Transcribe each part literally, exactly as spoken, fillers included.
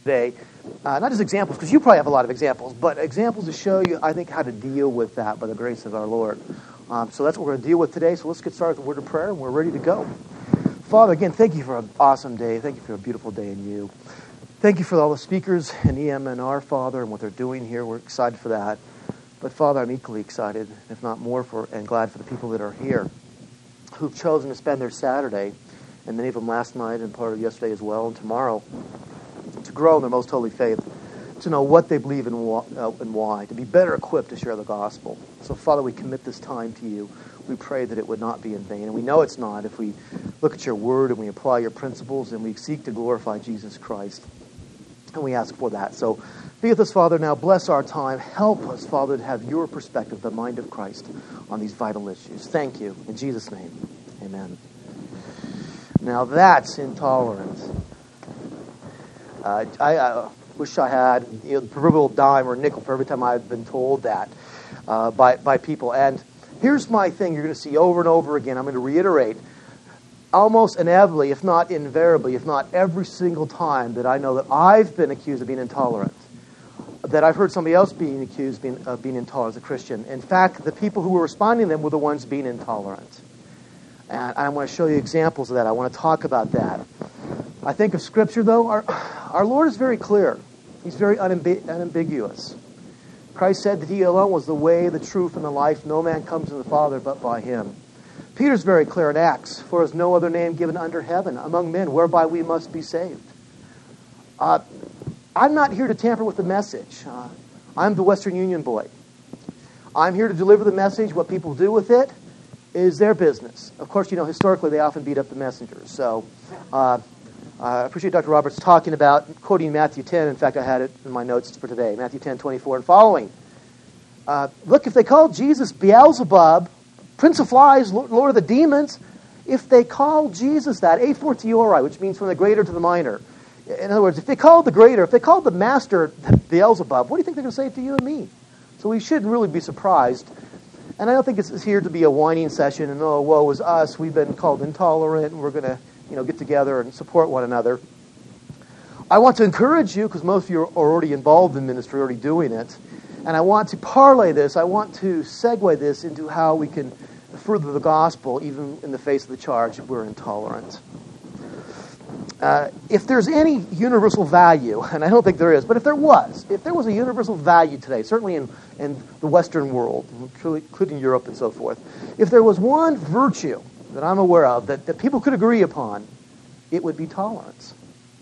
today, uh, not just examples, because you probably have a lot of examples, but examples to show you, I think, how to deal with that by the grace of our Lord. Um, so that's what we're going to deal with today. So let's get started with a word of prayer, and we're ready to go. Father, again, thank you for an awesome day. Thank you for a beautiful day in you. Thank you for all the speakers in E M N R, Father, and what they're doing here. We're excited for that. But Father, I'm equally excited, if not more, for and glad for the people that are here who've chosen to spend their Saturday, and many of them last night and part of yesterday as well, and tomorrow, to grow in their most holy faith, to know what they believe in uh, and why, to be better equipped to share the gospel. So, Father, we commit this time to you. We pray that it would not be in vain, and we know it's not if we look at your word and we apply your principles and we seek to glorify Jesus Christ. And we ask for that. So be with us, Father, now. Bless our time. Help us, Father, to have your perspective, the mind of Christ, on these vital issues. Thank you. In Jesus' name, amen. Now that's intolerance. Uh, I uh, wish I had you know, the proverbial dime or nickel for every time I've been told that uh, by, by people. And here's my thing you're going to see over and over again. I'm going to reiterate. Almost inevitably, if not invariably, if not every single time that I know that I've been accused of being intolerant, that I've heard somebody else being accused of being, of being intolerant as a Christian. In fact, the people who were responding to them were the ones being intolerant. And I want to show you examples of that. I want to talk about that. I think of Scripture, though, our, our Lord is very clear. He's very unambi- unambiguous. Christ said that He alone was the way, the truth, and the life. No man comes to the Father but by Him. Peter's very clear in Acts, for there is no other name given under heaven among men whereby we must be saved. Uh, I'm not here to tamper with the message. Uh, I'm the Western Union boy. I'm here to deliver the message. What people do with it is their business. Of course, you know, historically they often beat up the messengers. So uh, I appreciate Doctor Roberts talking about, quoting Matthew ten. In fact, I had it in my notes for today. Matthew ten, twenty-four and following. Uh, look, if they called Jesus Beelzebub, Prince of Flies, Lord of the Demons, if they call Jesus that, a fortiori, which means from the greater to the minor. In other words, if they called the greater, if they called the master Beelzebub, what do you think they're going to say to you and me? So we shouldn't really be surprised. And I don't think it's here to be a whining session and, oh, woe is us, we've been called intolerant, and we're going to you know, get together and support one another. I want to encourage you, because most of you are already involved in ministry, already doing it. And I want to parlay this, I want to segue this into how we can further the gospel, even in the face of the charge that we're intolerant. Uh, if there's any universal value, and I don't think there is, but if there was, if there was a universal value today, certainly in, in the Western world, including Europe and so forth, if there was one virtue that I'm aware of that, that people could agree upon, it would be tolerance.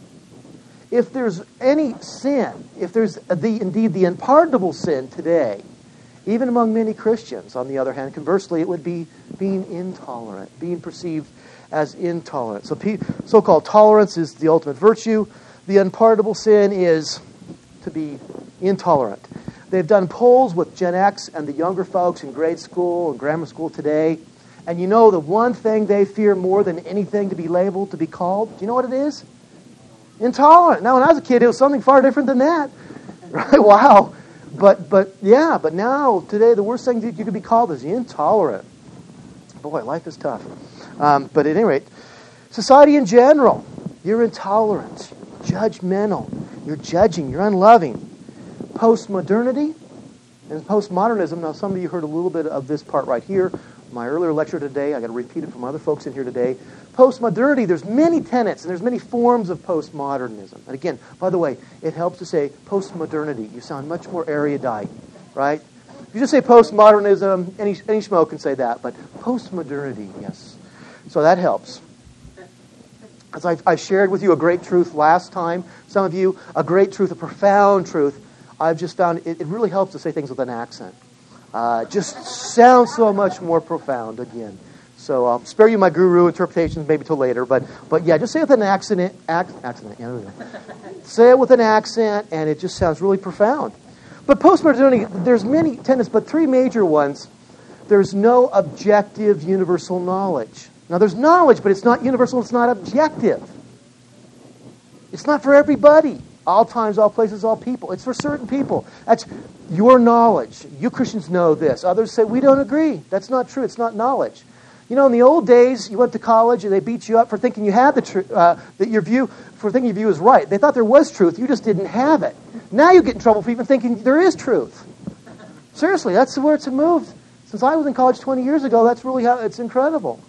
If there's any sin, if there's the indeed the unpardonable sin today, even among many Christians, on the other hand, conversely, it would be being intolerant, being perceived as intolerant. So so-called tolerance is the ultimate virtue. The unpardonable sin is to be intolerant. They've done polls with Gen X and the younger folks in grade school and grammar school today, and you know the one thing they fear more than anything to be labeled, to be called, do you know what it is? Intolerant. Now, when I was a kid, it was something far different than that. Right? Wow. But, but yeah, but now, today, the worst thing that you could be called is intolerant. Boy, life is tough. Um, but at any rate, society in general, you're intolerant, judgmental, you're judging, you're unloving. Postmodernity and postmodernism, now some of you heard a little bit of this part right here, my earlier lecture today, I got to repeat it from other folks in here today. Postmodernity, there's many tenets and there's many forms of postmodernism. And again, by the way, it helps to say postmodernity. You sound much more erudite, right? If you just say postmodernism, any, any schmo can say that, but postmodernity, yes. So that helps. As I've, I've shared with you a great truth last time, some of you, a great truth, a profound truth, I've just found it, it really helps to say things with an accent. Uh, just sounds so much more profound again. So I'll spare you my guru interpretations maybe till later, but but yeah, just say it with an accent. Ac- accent yeah, say it with an accent, and it just sounds really profound. But postmodernity, there's many tenets, but three major ones. There's no objective universal knowledge. Now there's knowledge, but it's not universal, it's not objective. It's not for everybody. All times, all places, all people. It's for certain people. That's your knowledge. You Christians know this. Others say, we don't agree. That's not true. It's not knowledge. You know, in the old days, you went to college and they beat you up for thinking you had the truth, uh, that your view, for thinking your view was right. They thought there was truth. You just didn't have it. Now you get in trouble for even thinking there is truth. Seriously, that's where it's moved. Since I was in college twenty years ago, that's really how, it's incredible.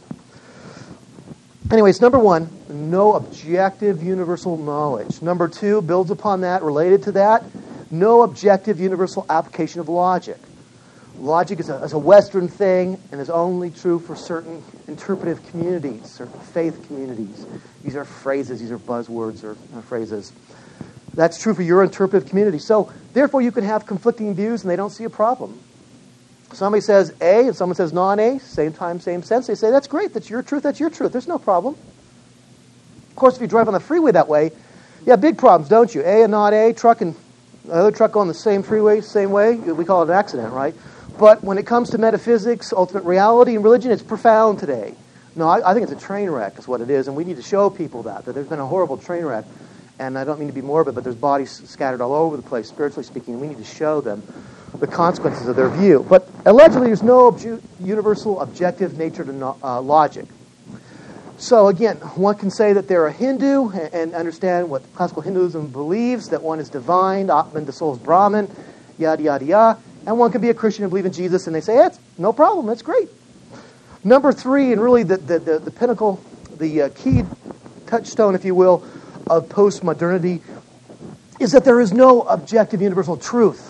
Anyways, number one, no objective universal knowledge. Number two, builds upon that, related to that, no objective universal application of logic. Logic is a, is a Western thing and is only true for certain interpretive communities, certain faith communities. These are phrases, these are buzzwords or uh, phrases. That's true for your interpretive community. So, therefore, you can have conflicting views and they don't see a problem. Somebody says A and someone says non-A, same time, same sense. They say, that's great, that's your truth, that's your truth. There's no problem. Of course, if you drive on the freeway that way, you have big problems, don't you? A and not A, truck and another truck going the same freeway, same way. We call it an accident, right? But when it comes to metaphysics, ultimate reality, and religion, it's profound today. No, I, I think it's a train wreck is what it is, and we need to show people that, that there's been a horrible train wreck. And I don't mean to be morbid, but there's bodies scattered all over the place, spiritually speaking, and we need to show them the consequences of their view. But allegedly, there's no obju- universal objective nature to no, uh, logic. So again, one can say that they're a Hindu and, and understand what classical Hinduism believes, that one is divine, Atman, the soul is Brahman, yada, yada, yada. And one can be a Christian and believe in Jesus, and they say, that's no problem, that's great. Number three, and really the, the, the, the pinnacle, the uh, key touchstone, if you will, of postmodernity, is that there is no objective universal truth.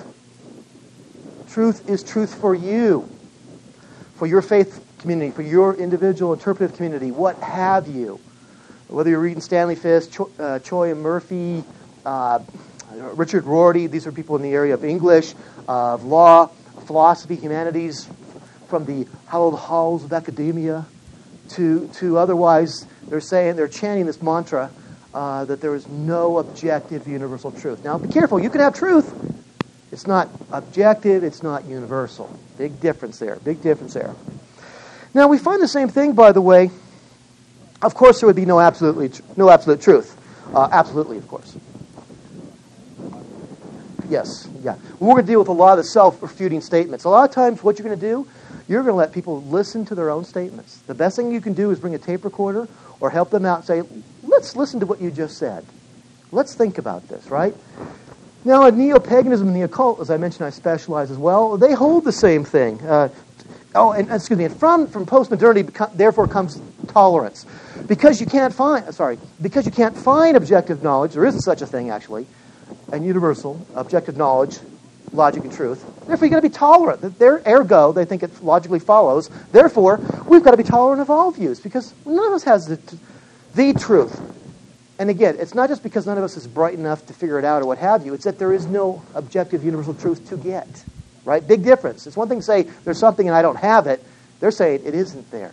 Truth is truth for you, for your faith community, for your individual interpretive community. What have you? Whether you're reading Stanley Fisk, Cho, uh, Choi and Murphy, uh, Richard Rorty, these are people in the area of English, uh, of law, philosophy, humanities, from the hallowed halls of academia to, to otherwise, they're saying, they're chanting this mantra uh, that there is no objective universal truth. Now, be careful. You can have truth. It's not objective. It's not universal. Big difference there. Big difference there. Now, we find the same thing, by the way. Of course, there would be no absolutely tr- no absolute truth. Uh, absolutely, of course. Yes, yeah. We're going to deal with a lot of the self-refuting statements. A lot of times, what you're going to do, you're going to let people listen to their own statements. The best thing you can do is bring a tape recorder or help them out and say, let's listen to what you just said. Let's think about this, right? Now, in neo-paganism and the occult, as I mentioned, I specialize as well. They hold the same thing. Uh, oh, and excuse me. And from from postmodernity, therefore comes tolerance, because you can't find. Sorry, because you can't find objective knowledge. There isn't such a thing, actually, and universal objective knowledge, logic and truth. Therefore, you've got to be tolerant. Their ergo, they think it logically follows. Therefore, we've got to be tolerant of all views, because none of us has the, the truth. And again, it's not just because none of us is bright enough to figure it out or what have you. It's that there is no objective universal truth to get. Right? Big difference. It's one thing to say there's something and I don't have it. They're saying it isn't there.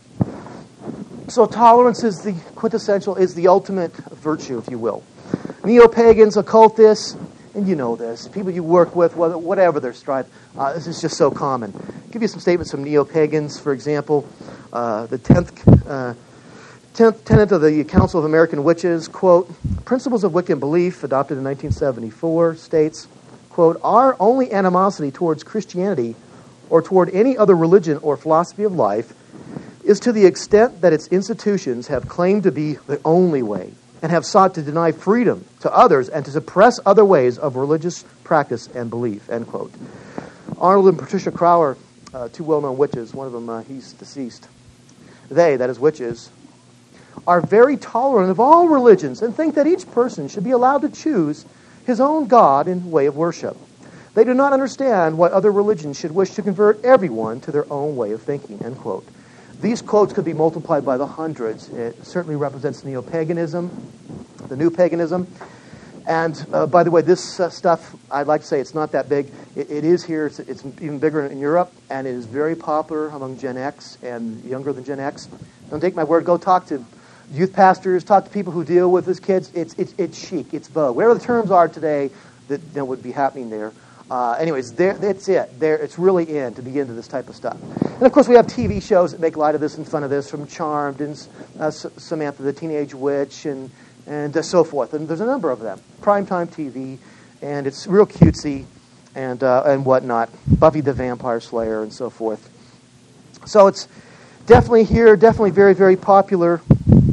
So tolerance is the quintessential, is the ultimate virtue, if you will. Neo-pagans, occultists, and you know this, people you work with, whatever their stripe, uh, this is just so common. I'll give you some statements from neo-pagans, for example. Uh, the tenth... Uh, Tenth tenet of the Council of American Witches, quote, Principles of Wiccan Belief, adopted in nineteen seventy-four, states, quote, our only animosity towards Christianity or toward any other religion or philosophy of life is to the extent that its institutions have claimed to be the only way and have sought to deny freedom to others and to suppress other ways of religious practice and belief, end quote. Arnold and Patricia Crowler, uh, two well-known witches, one of them, uh, he's deceased. They, that is witches, are very tolerant of all religions and think that each person should be allowed to choose his own God and way of worship. They do not understand why other religions should wish to convert everyone to their own way of thinking, end quote. These quotes could be multiplied by the hundreds. It certainly represents neo-paganism, the new paganism. And uh, by the way, this uh, stuff, I'd like to say it's not that big. It, it is here. It's, it's even bigger in Europe, and it is very popular among Gen X and younger than Gen X. Don't take my word. Go talk to youth pastors, talk to people who deal with these kids. It's it's it's chic, it's vogue. Whatever the terms are today that, that would be happening there. Uh, anyways, there, that's it. There, it's really in to be into this type of stuff. And of course, we have T V shows that make light of this and fun of this, from Charmed and uh, S- Samantha the Teenage Witch and and uh, so forth. And there's a number of them. Primetime T V, and it's real cutesy and uh, and whatnot. Buffy the Vampire Slayer and so forth. So it's definitely here, definitely very, very popular.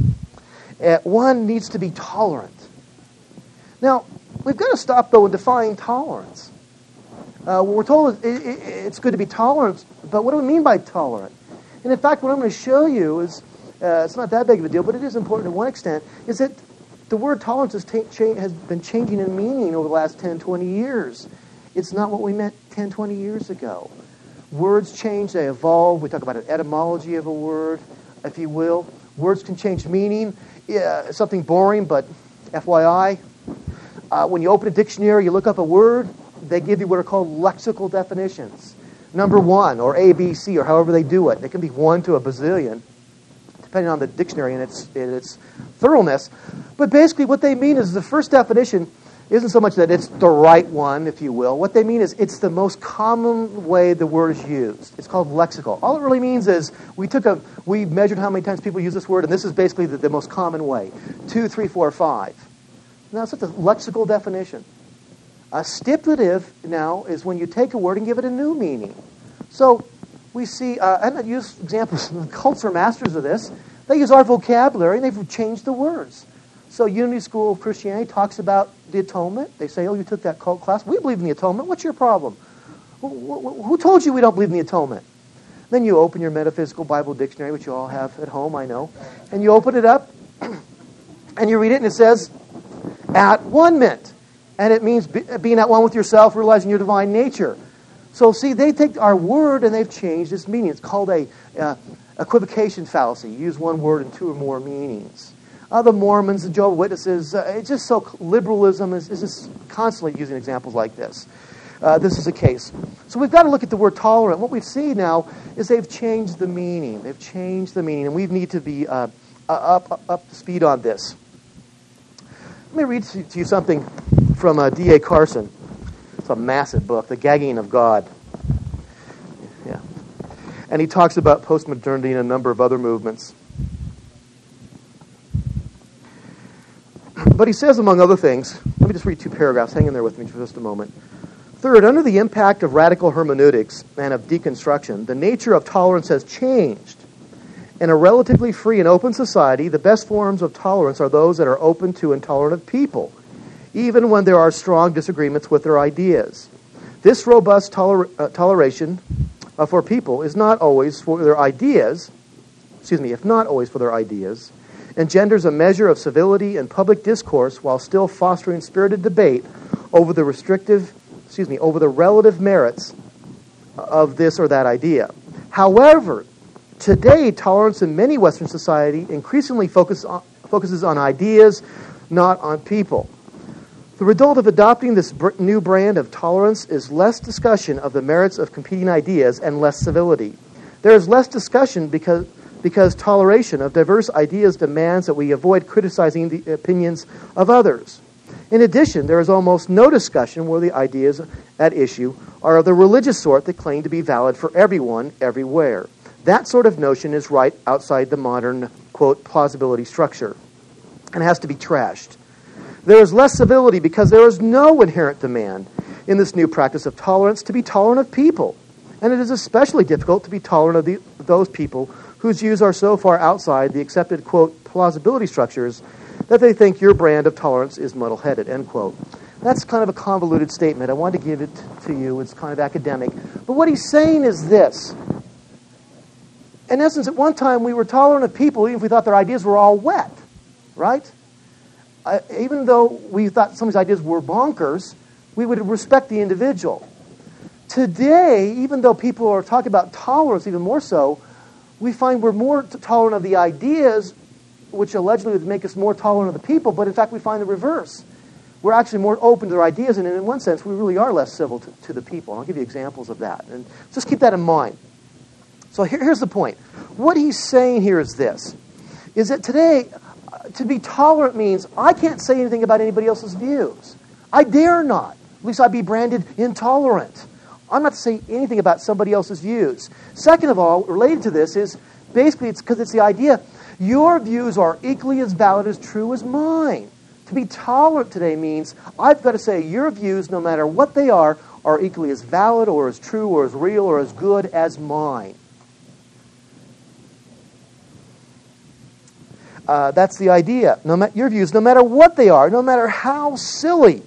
Uh, one needs to be tolerant. Now, we've got to stop, though, and define tolerance. Uh, we're told it, it, it's good to be tolerant, but what do we mean by tolerant? And in fact, what I'm going to show you is, uh, it's not that big of a deal, but it is important to one extent, is that the word tolerance has, ta- cha- has been changing in meaning over the last ten, twenty years. It's not what we meant ten, twenty years ago. Words change, they evolve. We talk about an etymology of a word, if you will. Words can change meaning. Yeah, something boring, but F Y I, uh, when you open a dictionary, you look up a word, they give you what are called lexical definitions. Number one, or A, B, C, or however they do it. It can be one to a bazillion, depending on the dictionary and its, and its thoroughness. But basically what they mean is the first definition isn't so much that it's the right one, if you will. What they mean is it's the most common way the word is used. It's called lexical. All it really means is we took a, we measured how many times people use this word, and this is basically the, the most common way. Two, three, four, five. Now, it's just a lexical definition. A stipulative, now, is when you take a word and give it a new meaning. So, we see, uh, and I use examples, the cults are masters of this. They use our vocabulary, and they've changed the words. So Unity School of Christianity talks about the atonement. They say, oh, you took that cult class. We believe in the atonement. What's your problem? Who, who told you we don't believe in the atonement? Then you open your Metaphysical Bible Dictionary, which you all have at home, I know, and you open it up, and you read it, and it says, at one-ment. And it means be, being at one with yourself, realizing your divine nature. So see, they take our word, and they've changed its meaning. It's called a uh, equivocation fallacy. You use one word in two or more meanings. Uh, the Mormons, the Jehovah's Witnesses, uh, it's just so, liberalism is, is just constantly using examples like this. Uh, this is a case. So we've got to look at the word tolerant. What we see now is they've changed the meaning. They've changed the meaning, and we need to be uh, up, up, up to speed on this. Let me read to you something from uh, D A Carson. It's a massive book, The Gagging of God. Yeah. And he talks about postmodernity and a number of other movements. But he says, among other things, let me just read two paragraphs. Hang in there with me for just a moment. Third, under the impact of radical hermeneutics and of deconstruction, the nature of tolerance has changed. In a relatively free and open society, the best forms of tolerance are those that are open to and tolerant of people, even when there are strong disagreements with their ideas. This robust toler- uh, toleration uh, for people is not always for their ideas, excuse me, if not always for their ideas, engenders a measure of civility and public discourse while still fostering spirited debate over the restrictive, excuse me, over the relative merits of this or that idea. However, today, tolerance in many Western society increasingly focus on, focuses on ideas, not on people. The result of adopting this br- new brand of tolerance is less discussion of the merits of competing ideas and less civility. There is less discussion because because toleration of diverse ideas demands that we avoid criticizing the opinions of others. In addition, there is almost no discussion where the ideas at issue are of the religious sort that claim to be valid for everyone, everywhere. That sort of notion is right outside the modern, quote, plausibility structure and has to be trashed. There is less civility because there is no inherent demand in this new practice of tolerance to be tolerant of people. And it is especially difficult to be tolerant of the, those people whose views are so far outside the accepted, quote, plausibility structures that they think your brand of tolerance is muddle-headed, end quote. That's kind of a convoluted statement. I wanted to give it to you. It's kind of academic. But what he's saying is this. In essence, at one time, we were tolerant of people even if we thought their ideas were all wet, right? Uh, even though we thought some of these ideas were bonkers, we would respect the individual. Today, even though people are talking about tolerance even more so, we find we're more t- tolerant of the ideas, which allegedly would make us more tolerant of the people, but in fact we find the reverse. We're actually more open to their ideas, and in one sense we really are less civil to, to the people. And I'll give you examples of that. And just keep that in mind. So here, here's the point. What he's saying here is this, is that today, uh, to be tolerant means I can't say anything about anybody else's views. I dare not. At least I'd be branded intolerant. I'm not to say anything about somebody else's views. Second of all, related to this is, basically it's because it's the idea, your views are equally as valid as true as mine. To be tolerant today means I've got to say your views, no matter what they are, are equally as valid or as true or as real or as good as mine. uh, that's the idea. No ma- your views, no matter what they are, no matter how silly,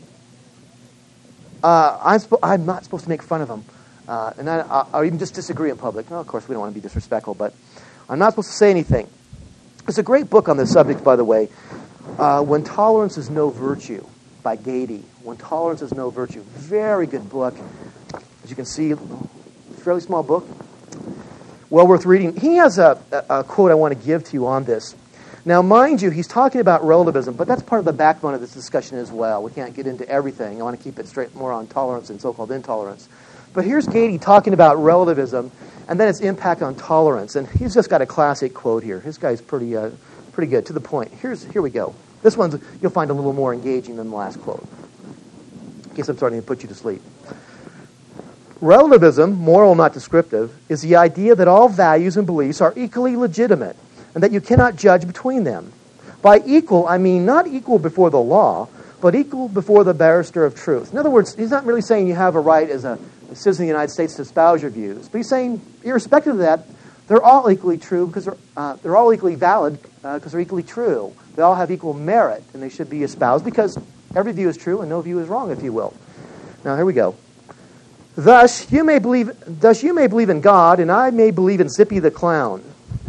uh, I'm, sp- I'm not supposed to make fun of them. Uh, and I, or even just disagree in public. Well, of course, we don't want to be disrespectful, but I'm not supposed to say anything. There's a great book on this subject, by the way, uh, When Tolerance is No Virtue, by Gady. When Tolerance is No Virtue. Very good book. As you can see, fairly small book. Well worth reading. He has a, a, a quote I want to give to you on this. Now, mind you, he's talking about relativism, but that's part of the backbone of this discussion as well. We can't get into everything. I want to keep it straight more on tolerance and so-called intolerance. But here's Gady talking about relativism and then its impact on tolerance. And he's just got a classic quote here. This guy's pretty uh, pretty good, to the point. Here's Here we go. This one's you'll find a little more engaging than the last quote. In case I'm starting to put you to sleep. Relativism, moral not descriptive, is the idea that all values and beliefs are equally legitimate and that you cannot judge between them. By equal, I mean not equal before the law, but equal before the barrister of truth. In other words, he's not really saying you have a right as a citizen of the United States to espouse your views, but he's saying, irrespective of that, they're all equally true because they're, uh, they're all equally valid because uh, they're equally true. They all have equal merit, and they should be espoused because every view is true and no view is wrong, if you will. Now, here we go. Thus you may believe, thus you may believe in God, and I may believe in Zippy the Clown.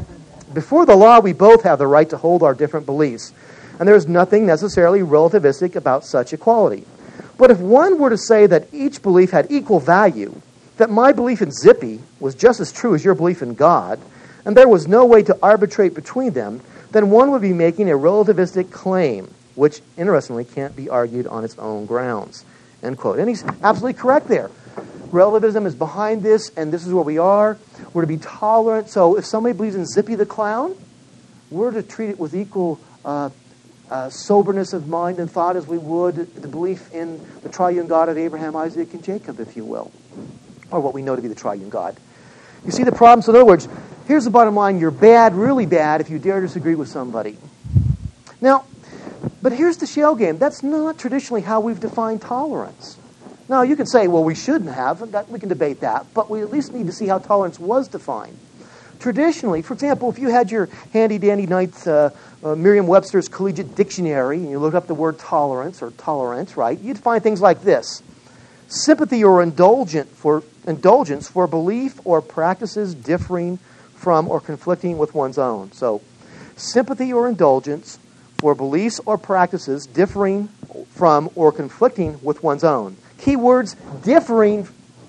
Before the law, we both have the right to hold our different beliefs, and there is nothing necessarily relativistic about such equality. But if one were to say that each belief had equal value, that my belief in Zippy was just as true as your belief in God, and there was no way to arbitrate between them, then one would be making a relativistic claim, which, interestingly, can't be argued on its own grounds. End quote. And he's absolutely correct there. Relativism is behind this, and this is where we are. We're to be tolerant. So if somebody believes in Zippy the Clown, we're to treat it with equal uh, uh, soberness of mind and thought as we would the belief in the triune God of Abraham, Isaac, and Jacob, if you will, or what we know to be the triune God. You see the problem? So in other words, here's the bottom line. You're bad, really bad, if you dare disagree with somebody. Now, but here's the shell game. That's not traditionally how we've defined tolerance. Now, you can say, well, we shouldn't have. That, we can debate that. But we at least need to see how tolerance was defined. Traditionally, for example, if you had your handy-dandy ninth uh, uh, Merriam-Webster's Collegiate Dictionary and you looked up the word tolerance or tolerant, right, you'd find things like this. Sympathy or indulgent for, indulgence for belief or practices differing from or conflicting with one's own. So, sympathy or indulgence for beliefs or practices differing from or conflicting with one's own. Keywords, differing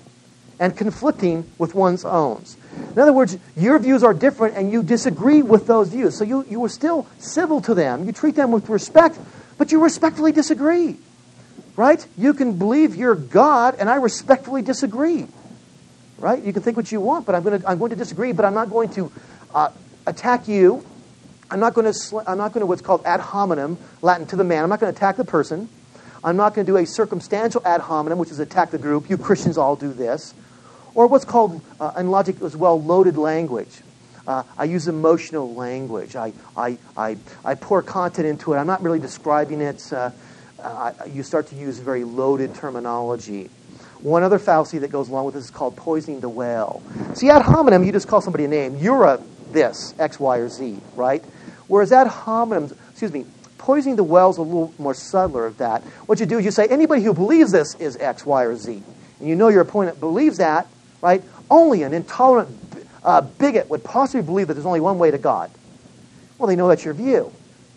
and conflicting with one's own. In other words, your views are different and you disagree with those views. So you, you are still civil to them. You treat them with respect, but you respectfully disagree. Right? You can believe you're God and I respectfully disagree. Right? You can think what you want, but I'm going to, I'm going to disagree, but I'm not going to uh, attack you. I'm not going to, sl- I'm not going to what's called ad hominem, Latin to the man. I'm not going to attack the person. I'm not going to do a circumstantial ad hominem, which is attack the group. You Christians all do this. Or what's called, uh, in logic as well, loaded language. Uh, I use emotional language. I, I, I, I pour content into it. I'm not really describing it. Uh, uh, you start to use very loaded terminology. One other fallacy that goes along with this is called poisoning the well. See, ad hominem, you just call somebody a name. You're a this, X, Y, or Z, right? Whereas ad hominem, excuse me, poisoning the well is a little more subtler of that. What you do is you say, anybody who believes this is X, Y, or Z. And you know your opponent believes that, right? Only an intolerant uh, bigot would possibly believe that there's only one way to God. Well, they know that's your view.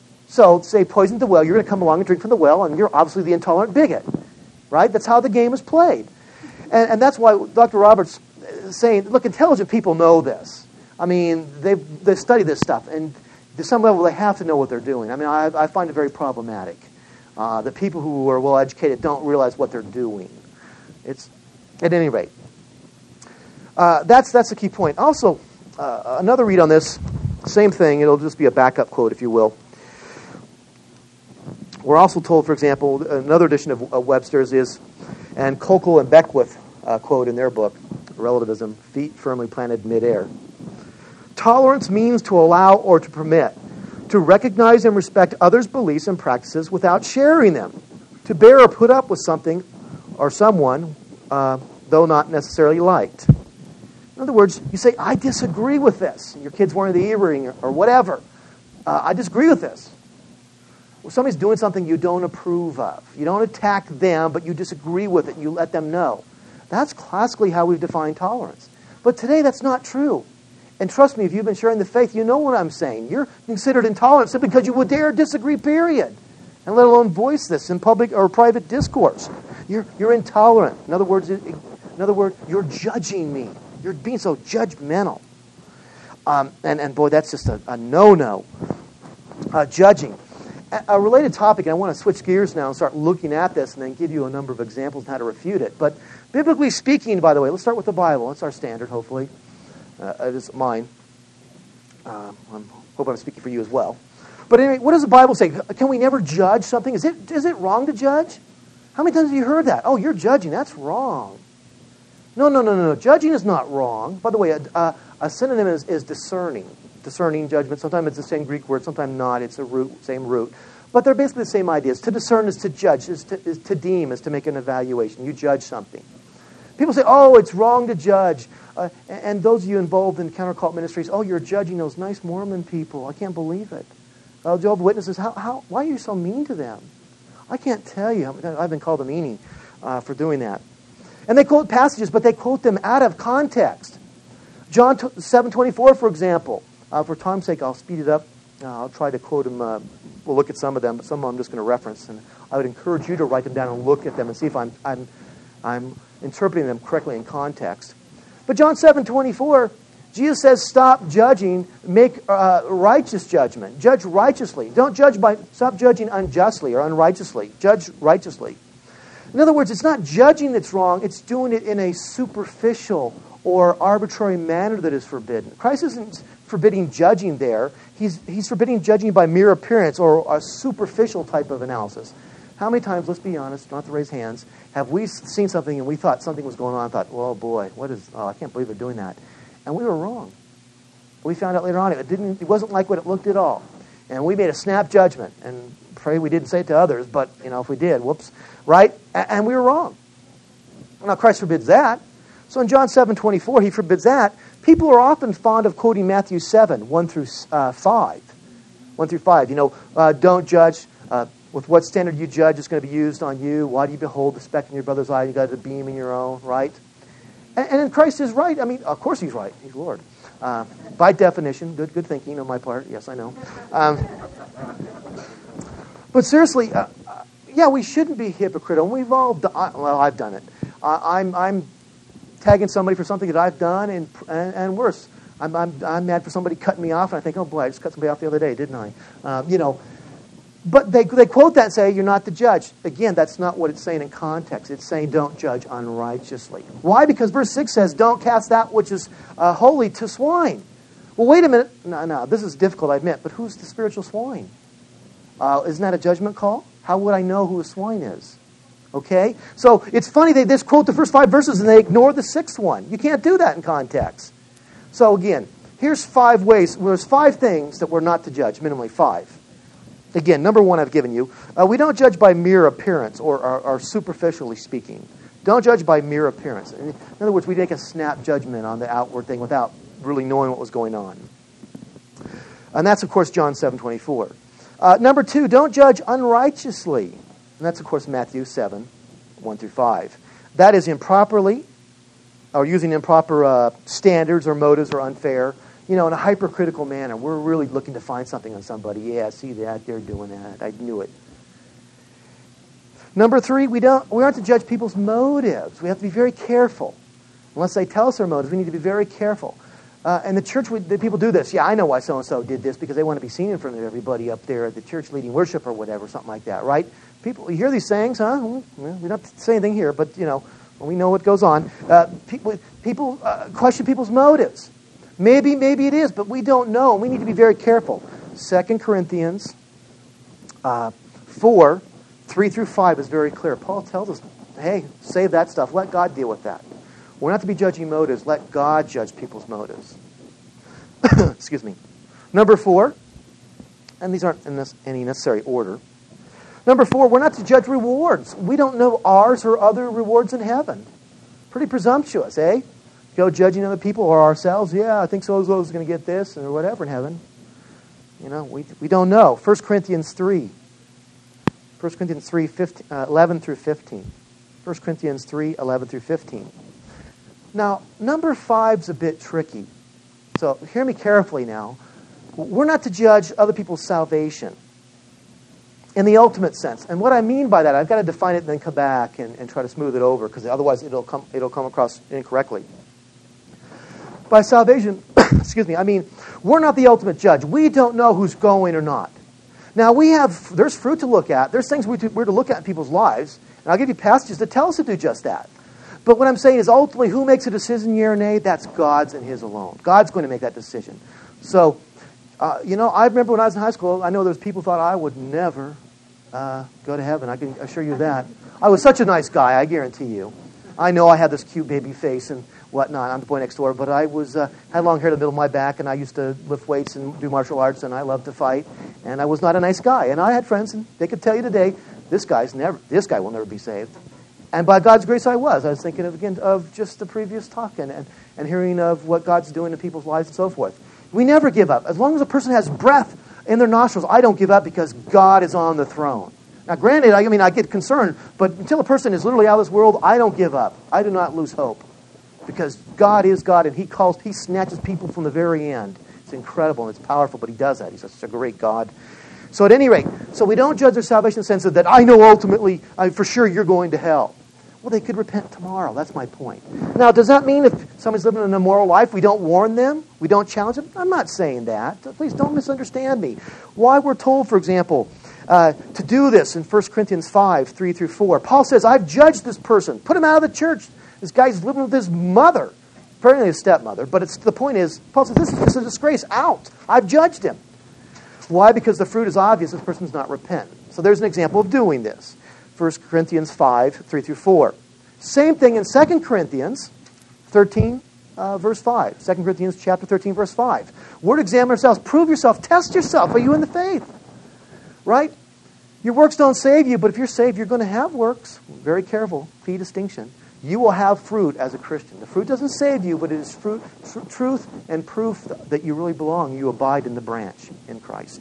So, say, poison the well, you're going to come along and drink from the well, and you're obviously the intolerant bigot, right? That's how the game is played. And, and that's why Doctor Roberts is saying, look, intelligent people know this. I mean, they they study this stuff, and to some level, they have to know what they're doing. I mean, I, I find it very problematic. Uh, the people who are well-educated don't realize what they're doing. It's, at any rate. Uh, that's that's the key point. Also, uh, another read on this, same thing. It'll just be a backup quote, if you will. We're also told, for example, another edition of, of Webster's is, and Kokel and Beckwith uh, quote in their book, Relativism, Feet Firmly Planted Midair. Tolerance means to allow or to permit, to recognize and respect others' beliefs and practices without sharing them, to bear or put up with something or someone, uh, though not necessarily liked. In other words, you say, I disagree with this. Your kid's wearing the earring or, or whatever. Uh, I disagree with this. Well, somebody's doing something you don't approve of. You don't attack them, but you disagree with it. And you let them know. That's classically how we've defined tolerance. But today, that's not true. And trust me, if you've been sharing the faith, you know what I'm saying. You're considered intolerant simply because you would dare disagree, period. And let alone voice this in public or private discourse. You're, you're intolerant. In other words, in other words, you're judging me. You're being so judgmental. Um, and, and boy, that's just a, a no-no. Uh, judging. A, a related topic, and I want to switch gears now and start looking at this and then give you a number of examples on how to refute it. But biblically speaking, by the way, let's start with the Bible. That's our standard, hopefully. Uh, it is mine. Uh, I hope I'm speaking for you as well. But anyway, what does the Bible say? Can we never judge something? Is it is it wrong to judge? How many times have you heard that? Oh, you're judging. That's wrong. No, no, no, no, no. Judging is not wrong. By the way, a, a, a synonym is, is discerning. Discerning, judgment. Sometimes it's the same Greek word. Sometimes not. It's a root, same root. But they're basically the same ideas. To discern is to judge. Is to, is to deem, is to make an evaluation. You judge something. People say, oh, it's wrong to judge. Uh, and, and those of you involved in counter-cult ministries, oh, you're judging those nice Mormon people. I can't believe it. Uh, Jehovah's Witnesses, how, how, why are you so mean to them? I can't tell you. I've been called a meanie uh, for doing that. And they quote passages, but they quote them out of context. John seven twenty-four, for example. Uh, for time's sake, I'll speed it up. Uh, I'll try to quote them. Uh, we'll look at some of them, but some of them I'm just going to reference. And I would encourage you to write them down and look at them and see if I'm I'm I'm interpreting them correctly in context. But John seven twenty-four, Jesus says, stop judging, make uh, righteous judgment. Judge righteously. Don't judge by, stop judging unjustly or unrighteously. Judge righteously. In other words, it's not judging that's wrong, it's doing it in a superficial or arbitrary manner that is forbidden. Christ isn't forbidding judging there. He's, he's forbidding judging by mere appearance or a superficial type of analysis. How many times, let's be honest, not to raise hands, have we seen something and we thought something was going on and thought, well, boy, what is, oh, I can't believe they're doing that. And we were wrong. We found out later on it didn't. It wasn't like what it looked at all. And we made a snap judgment. And pray we didn't say it to others, but you know if we did, whoops, right? And we were wrong. Now Christ forbids that. So in John seven twenty-four, he forbids that. People are often fond of quoting Matthew seven, one through five. one through five. You know, uh, don't judge. Uh, with what standard you judge is going to be used on you. Why do you behold the speck in your brother's eye? You got a beam in your own, right? And, and Christ is right. I mean, of course he's right. He's Lord. Uh, by definition, good good thinking on my part. Yes, I know. Um, but seriously, uh, uh, yeah, we shouldn't be hypocritical. And we've all done, well, I've done it. Uh, I'm I'm tagging somebody for something that I've done, and and, and worse, I'm, I'm I'm mad for somebody cutting me off, and I think, oh boy, I just cut somebody off the other day, didn't I? Um, you know. But they they quote that and say, you're not to judge. Again, that's not what it's saying in context. It's saying don't judge unrighteously. Why? Because verse six says, don't cast that which is uh, holy to swine. Well, wait a minute. No, no, this is difficult, I admit. But who's the spiritual swine? Uh, isn't that a judgment call? How would I know who a swine is? Okay? So it's funny, they just quote the first five verses and they ignore the sixth one. You can't do that in context. So again, here's five ways. Well, there's five things that we're not to judge, minimally five. Again, number one I've given you. Uh, we don't judge by mere appearance or, or, or superficially speaking. Don't judge by mere appearance. In other words, we make a snap judgment on the outward thing without really knowing what was going on. And that's, of course, John seven twenty-four. Uh, number two, don't judge unrighteously. And that's, of course, Matthew seven, one through five. That is improperly, or using improper uh, standards or motives or unfair. You know, in a hypercritical manner. We're really looking to find something on somebody. Yeah, see that, they're doing that. I knew it. Number three, we don't we aren't to judge people's motives. We have to be very careful. Unless they tell us their motives, we need to be very careful. Uh, and the church, we, the people do this. Yeah, I know why so-and-so did this, because they want to be seen in front of everybody up there at the church leading worship or whatever, something like that, right? People, you hear these sayings, huh? Well, we don't have to say anything here, but, you know, we know what goes on. Uh, people people uh, question people's motives. Maybe, maybe it is, but we don't know. We need to be very careful. Second Corinthians uh, four, three through five is very clear. Paul tells us, hey, save that stuff. Let God deal with that. We're not to be judging motives. Let God judge people's motives. Excuse me. Number four, and these aren't in this, any necessary order. Number four, we're not to judge rewards. We don't know ours or other rewards in heaven. Pretty presumptuous, eh? Go judging other people or ourselves. Yeah, I think so-and-so is going to get this or whatever in heaven. You know, we we don't know. First Corinthians three. First Corinthians three, fifteen, uh, eleven through fifteen. First Corinthians three, eleven through fifteen. Now, number five's a bit tricky. So hear me carefully now. We're not to judge other people's salvation in the ultimate sense. And what I mean by that, I've got to define it and then come back and, and try to smooth it over, because otherwise it'll come it'll come across incorrectly. By salvation, excuse me, I mean, we're not the ultimate judge. We don't know who's going or not. Now, we have, there's fruit to look at. There's things we to, we're to look at in people's lives. And I'll give you passages that tell us to do just that. But what I'm saying is, ultimately, who makes a decision, yea or nay? That's God's and His alone. God's going to make that decision. So, uh, you know, I remember when I was in high school, I know there was people who thought I would never uh, go to heaven. I can assure you that. I was such a nice guy, I guarantee you. I know I had this cute baby face and whatnot. I'm the boy next door, but I was uh, had long hair in the middle of my back, and I used to lift weights and do martial arts, and I loved to fight. And I was not a nice guy. And I had friends, and they could tell you today, this guy's never, this guy will never be saved. And by God's grace, I was. I was thinking of again of just the previous talk and, and, and hearing of what God's doing in people's lives and so forth. We never give up. As long as a person has breath in their nostrils, I don't give up, because God is on the throne. Now, granted, I mean, I get concerned, but until a person is literally out of this world, I don't give up. I do not lose hope, because God is God, and He calls, He snatches people from the very end. It's incredible and it's powerful, but He does that. He's such a great God. So at any rate, so we don't judge their salvation in the sense of that I know ultimately, I, for sure, you're going to hell. Well, they could repent tomorrow. That's my point. Now, does that mean if somebody's living an immoral life, we don't warn them? We don't challenge them? I'm not saying that. Please don't misunderstand me. Why we're told, for example, uh, to do this in First Corinthians five, three through four. Paul says, I've judged this person. Put him out of the church. This guy's living with his mother. Apparently his stepmother. But it's, the point is, Paul says, this, this is a disgrace. Out. I've judged him. Why? Because the fruit is obvious. This person's not repentant. So there's an example of doing this. First Corinthians five, three through four. Same thing in Second Corinthians thirteen, uh, verse five. Second Corinthians chapter thirteen, verse five. We're to examine ourselves. Prove yourself. Test yourself. Are you in the faith? Right? Your works don't save you, but if you're saved, you're going to have works. Very careful. Key distinction. You will have fruit as a Christian. The fruit doesn't save you, but it is fruit, tr- truth and proof that you really belong. You abide in the branch in Christ.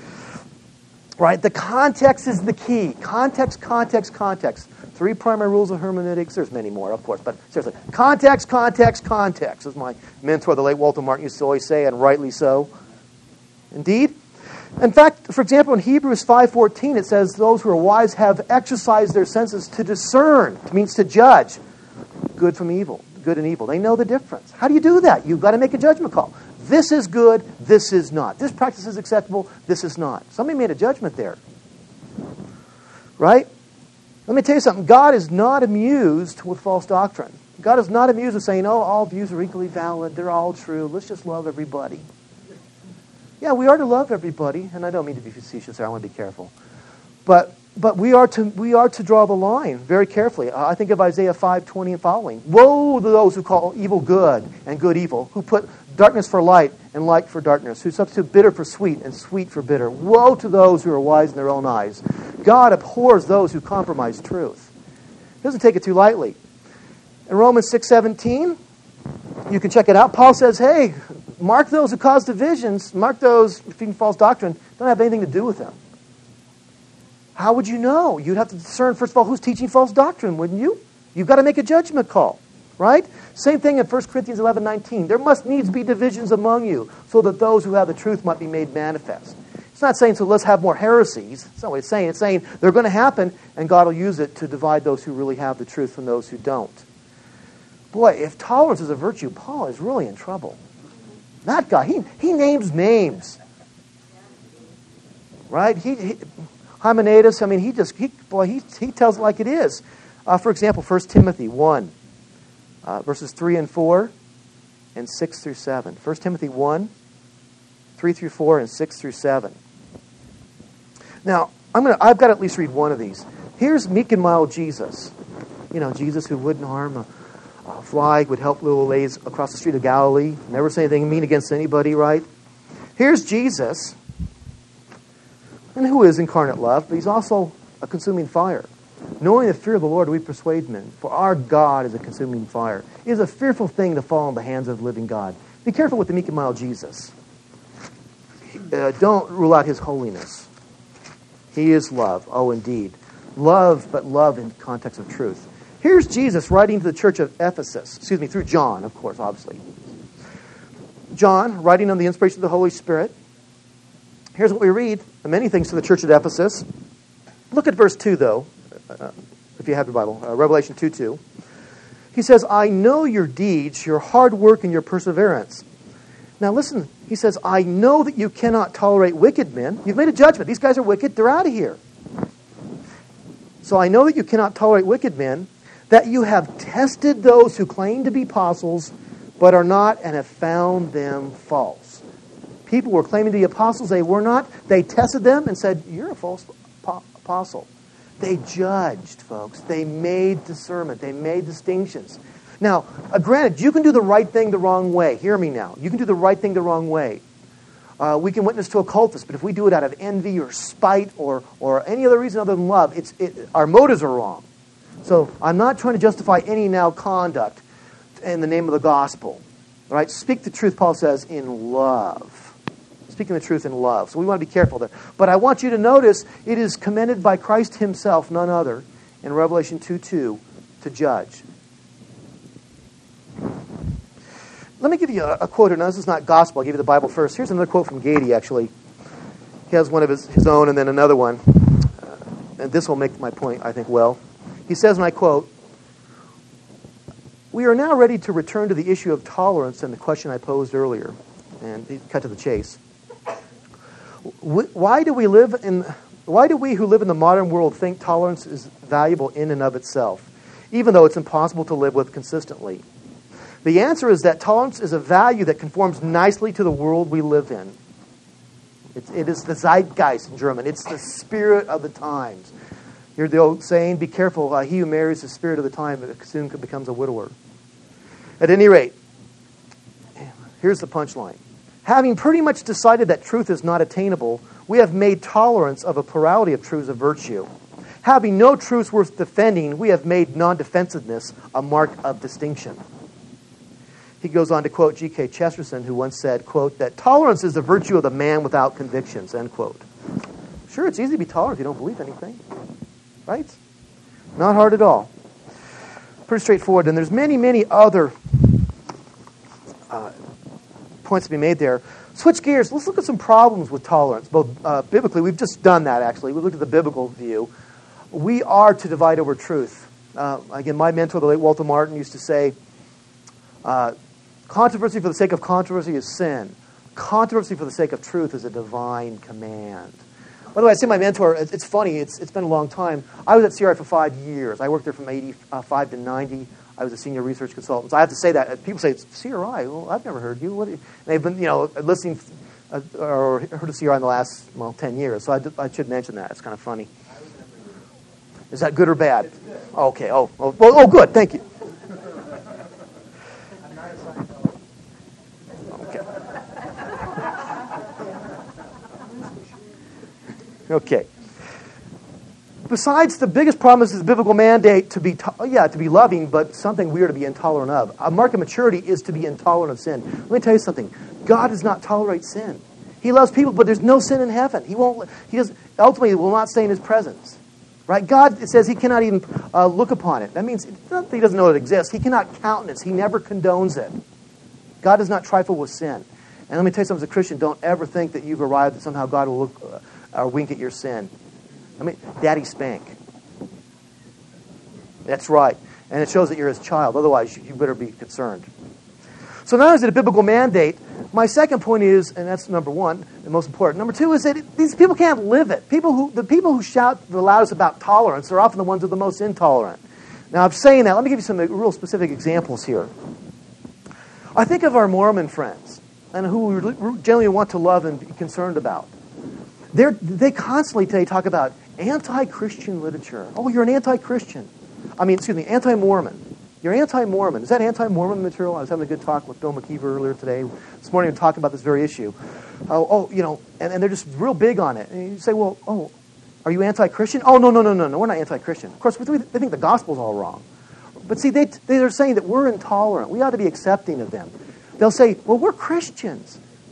Right? The context is the key. Context, context, context. Three primary rules of hermeneutics. There's many more, of course, but seriously. Context, context, context. As my mentor, the late Walter Martin, used to always say, and rightly so. Indeed. In fact, for example, in Hebrews five fourteen, it says, those who are wise have exercised their senses to discern. It means to judge good from evil, good and evil. They know the difference. How do you do that? You've got to make a judgment call. This is good, this is not. This practice is acceptable, this is not. Somebody made a judgment there. Right? Let me tell you something. God is not amused with false doctrine. God is not amused with saying, oh, all views are equally valid, they're all true, let's just love everybody. Yeah, we are to love everybody, and I don't mean to be facetious there, I want to be careful. But but we are to we are to draw the line very carefully. I think of Isaiah five twenty and following. Woe to those who call evil good and good evil, who put darkness for light and light for darkness, who substitute bitter for sweet and sweet for bitter. Woe to those who are wise in their own eyes. God abhors those who compromise truth. He doesn't take it too lightly. In Romans six seventeen, you can check it out. Paul says, hey, mark those who cause divisions, mark those feeding false doctrine, don't have anything to do with them. How would you know? You'd have to discern, first of all, who's teaching false doctrine, wouldn't you? You've got to make a judgment call, right? Same thing in First Corinthians eleven nineteen. There must needs be divisions among you, so that those who have the truth might be made manifest. It's not saying, so let's have more heresies. That's not what it's saying. It's saying they're going to happen, and God will use it to divide those who really have the truth from those who don't. Boy, if tolerance is a virtue, Paul is really in trouble. That guy, he, he names names. Right? He, he Hymenaeus, I mean, he just, he, boy, he, he tells it like it is. Uh, for example, First Timothy one, uh, verses three and four, and six through seven. First Timothy one, three through four, and six through seven. Now, I'm gonna, I've got to at least read one of these. Here's meek and mild Jesus. You know, Jesus who wouldn't harm a, a fly, would help little ladies across the street of Galilee. Never say anything mean against anybody, right? Here's Jesus, and who is incarnate love, but he's also a consuming fire. Knowing the fear of the Lord, we persuade men, for our God is a consuming fire. It is a fearful thing to fall in the hands of the living God. Be careful with the meek and mild Jesus. uh, don't rule out his holiness. He is love. Oh, indeed. Love, but love in context of truth. Here's Jesus writing to the church of Ephesus. Excuse me, through John, of course, obviously. John, writing on the inspiration of the Holy Spirit. Here's what we read. Many things to the church at Ephesus. Look at verse two, though, uh, if you have your Bible. Uh, Revelation two two. He says, I know your deeds, your hard work, and your perseverance. Now listen, he says, I know that you cannot tolerate wicked men. You've made a judgment. These guys are wicked. They're out of here. So I know that you cannot tolerate wicked men, that you have tested those who claim to be apostles, but are not, and have found them false. People were claiming to be apostles. They were not. They tested them and said, you're a false apostle. They judged, folks. They made discernment. They made distinctions. Now, uh, granted, you can do the right thing the wrong way. Hear me now. You can do the right thing the wrong way. Uh, we can witness to a cultist, but if we do it out of envy or spite or or any other reason other than love, it's it, our motives are wrong. So I'm not trying to justify any now conduct in the name of the gospel. All right? Speak the truth, Paul says, in love. Speaking the truth in love. So we want to be careful there. But I want you to notice it is commended by Christ himself, none other, in Revelation two two, to judge. Let me give you a, a quote. Now, this is not gospel. I'll give you the Bible first. Here's another quote from Gady, actually. He has one of his, his own and then another one. Uh, and this will make my point, I think, well. He says, and I quote, we are now ready to return to the issue of tolerance and the question I posed earlier. And he cut to the chase. Why do we live in... Why do we who live in the modern world think tolerance is valuable in and of itself, even though it's impossible to live with consistently? The answer is that tolerance is a value that conforms nicely to the world we live in. It's, it is the Zeitgeist in German. It's the spirit of the times. You're the old saying, be careful, uh, he who marries the spirit of the time soon becomes a widower. At any rate, here's the punchline. Having pretty much decided that truth is not attainable, we have made tolerance of a plurality of truths a virtue. Having no truths worth defending, we have made non-defensiveness a mark of distinction. He goes on to quote G K Chesterton, who once said, quote, that tolerance is the virtue of the man without convictions, end quote. Sure, it's easy to be tolerant if you don't believe anything. Right? Not hard at all. Pretty straightforward. And there's many, many other uh, points to be made there. Switch gears. Let's look at some problems with tolerance. Both uh, biblically, we've just done that, actually. We looked at the biblical view. We are to divide over truth. Uh, again, my mentor, the late Walter Martin, used to say, uh, controversy for the sake of controversy is sin. Controversy for the sake of truth is a divine command. By the way, I say my mentor, it's funny, it's it's been a long time. I was at C R I for five years. I worked there from eighty-five to ninety. I was a senior research consultant. So I have to say that. People say, it's C R I. Well, I've never heard you. What? They've been, you know, listening uh, or heard of C R I in the last, well, ten years. So I, I should mention that. It's kind of funny. Is that good or bad? Okay. Oh, oh, oh, good. Thank you. Okay. Besides, the biggest problem is the biblical mandate to be, to- yeah, to be loving, but something we are to be intolerant of. A mark of maturity is to be intolerant of sin. Let me tell you something. God does not tolerate sin. He loves people, but there's no sin in heaven. He won't. He does. Ultimately, will not stay in His presence. Right? God, it says He cannot even uh, look upon it. That means it's not that He doesn't know it exists. He cannot countenance. He never condones it. God does not trifle with sin. And let me tell you something, as a Christian, don't ever think that you've arrived that somehow God will look uh, or wink at your sin. I mean, Daddy spank. That's right. And it shows that you're His child. Otherwise, you better be concerned. So not only is it a biblical mandate, my second point is, and that's number one, the most important. Number two is that it, these people can't live it. People who the people who shout the loudest about tolerance are often the ones who are the most intolerant. Now, I'm saying that. Let me give you some real specific examples here. I think of our Mormon friends, and who we generally want to love and be concerned about. They're, they constantly today talk about anti-Christian literature. Oh, you're an anti-Christian. I mean, excuse me, anti-Mormon. You're anti-Mormon. Is that anti-Mormon material? I was having a good talk with Bill McKeever earlier today, this morning, talking about this very issue. Oh, oh you know, and, and they're just real big on it. And you say, well, oh, are you anti-Christian? Oh, no, no, no, no, no, we're not anti-Christian. Of course, they think the gospel's all wrong. But see, they, they're saying that we're intolerant. We ought to be accepting of them. They'll say, well, we're Christians.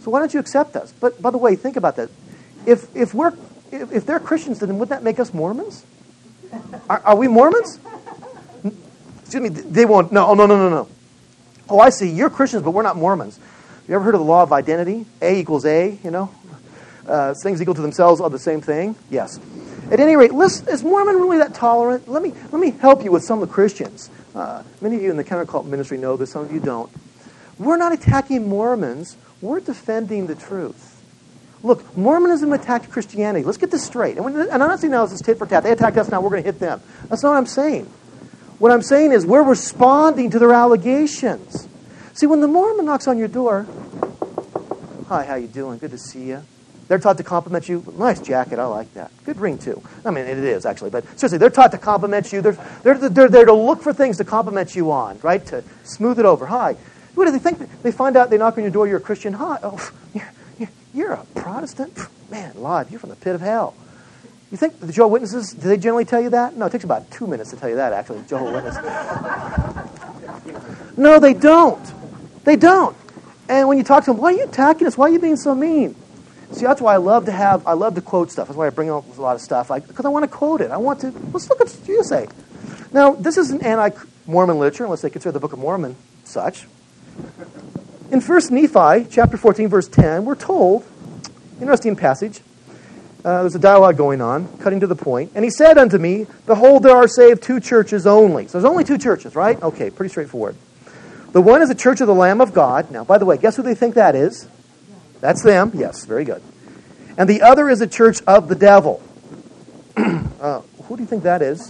So why don't you accept us? But by the way, think about that. If if we're if, if they're Christians, then wouldn't that make us Mormons? Are, are we Mormons? Excuse me, they won't. No, oh, no, no, no, no. Oh, I see. You're Christians, but we're not Mormons. You ever heard of the law of identity? A equals A, you know? Uh, things equal to themselves are the same thing? Yes. At any rate, listen, is Mormon really that tolerant? Let me let me help you with some of the Christians. Uh, many of you in the countercult ministry know this. Some of you don't. We're not attacking Mormons. We're defending the truth. Look, Mormonism attacked Christianity. Let's get this straight. And, when, and I'm not saying now it's tit for tat. They attacked us, now we're going to hit them. That's not what I'm saying. What I'm saying is we're responding to their allegations. See, when the Mormon knocks on your door, hi, how you doing? Good to see you. They're taught to compliment you. Nice jacket, I like that. Good ring, too. I mean, it is, actually. But seriously, they're taught to compliment you. They're, they're, they're there to look for things to compliment you on, right? To smooth it over. Hi. What do they think? They find out, they knock on your door, you're a Christian. Hi. Oh, you're, you're, you're a Protestant? Man, live, you're from the pit of hell. You think the Jehovah's Witnesses, do they generally tell you that? No, it takes about two minutes to tell you that, actually, Jehovah's Witness. No, they don't. They don't. And when you talk to them, why are you attacking us? Why are you being so mean? See, that's why I love to have, I love to quote stuff. That's why I bring up a lot of stuff, because I want to quote it. I want to, let's look at what you say. Now, this is an anti-Mormon literature, unless they consider the Book of Mormon such. In First Nephi, chapter fourteen, verse ten, we're told, interesting passage, uh, there's a dialogue going on, cutting to the point, and he said unto me, behold, there are saved two churches only. So there's only two churches, right? Okay, pretty straightforward. The one is the Church of the Lamb of God. Now, by the way, guess who they think that is? That's them. Yes, very good. And the other is the church of the devil. uh, who do you think that is?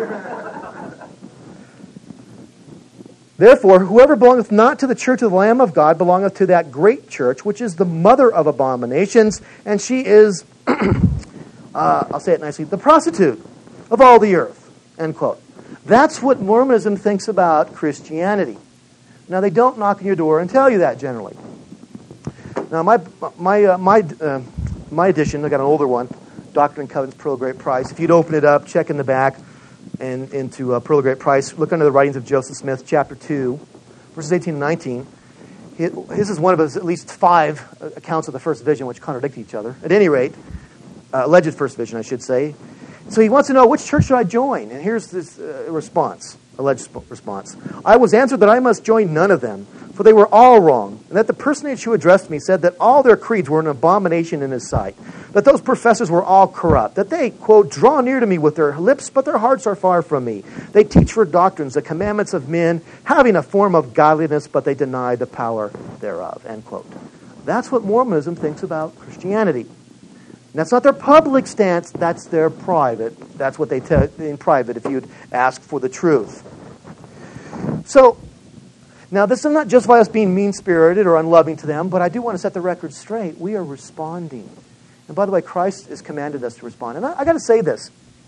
Therefore, whoever belongeth not to the church of the Lamb of God belongeth to that great church, which is the mother of abominations, and she is, uh, I'll say it nicely, the prostitute of all the earth. End quote. That's what Mormonism thinks about Christianity. Now, they don't knock on your door and tell you that generally. Now, my my uh, my uh, my edition, I got an older one, Doctrine and Covenants, Pearl of Great Price. If you'd open it up, check in the back and into uh, Pearl of Great Price, look under the writings of Joseph Smith, chapter two, verses eighteen and nineteen. This is one of his at least five accounts of the first vision, which contradict each other. At any rate, uh, alleged first vision, I should say. So he wants to know, which church should I join? And here's this uh, response, alleged response. I was answered that I must join none of them, for they were all wrong, and that the personage who addressed me said that all their creeds were an abomination in his sight, that those professors were all corrupt, that they, quote, draw near to me with their lips, but their hearts are far from me. They teach for doctrines the commandments of men, having a form of godliness, but they deny the power thereof, end quote. That's what Mormonism thinks about Christianity. And that's not their public stance, that's their private. That's what they tell in private if you'd ask for the truth. So, now, this does not justify us being mean-spirited or unloving to them, but I do want to set the record straight. We are responding. And by the way, Christ has commanded us to respond. And I, I got to say this.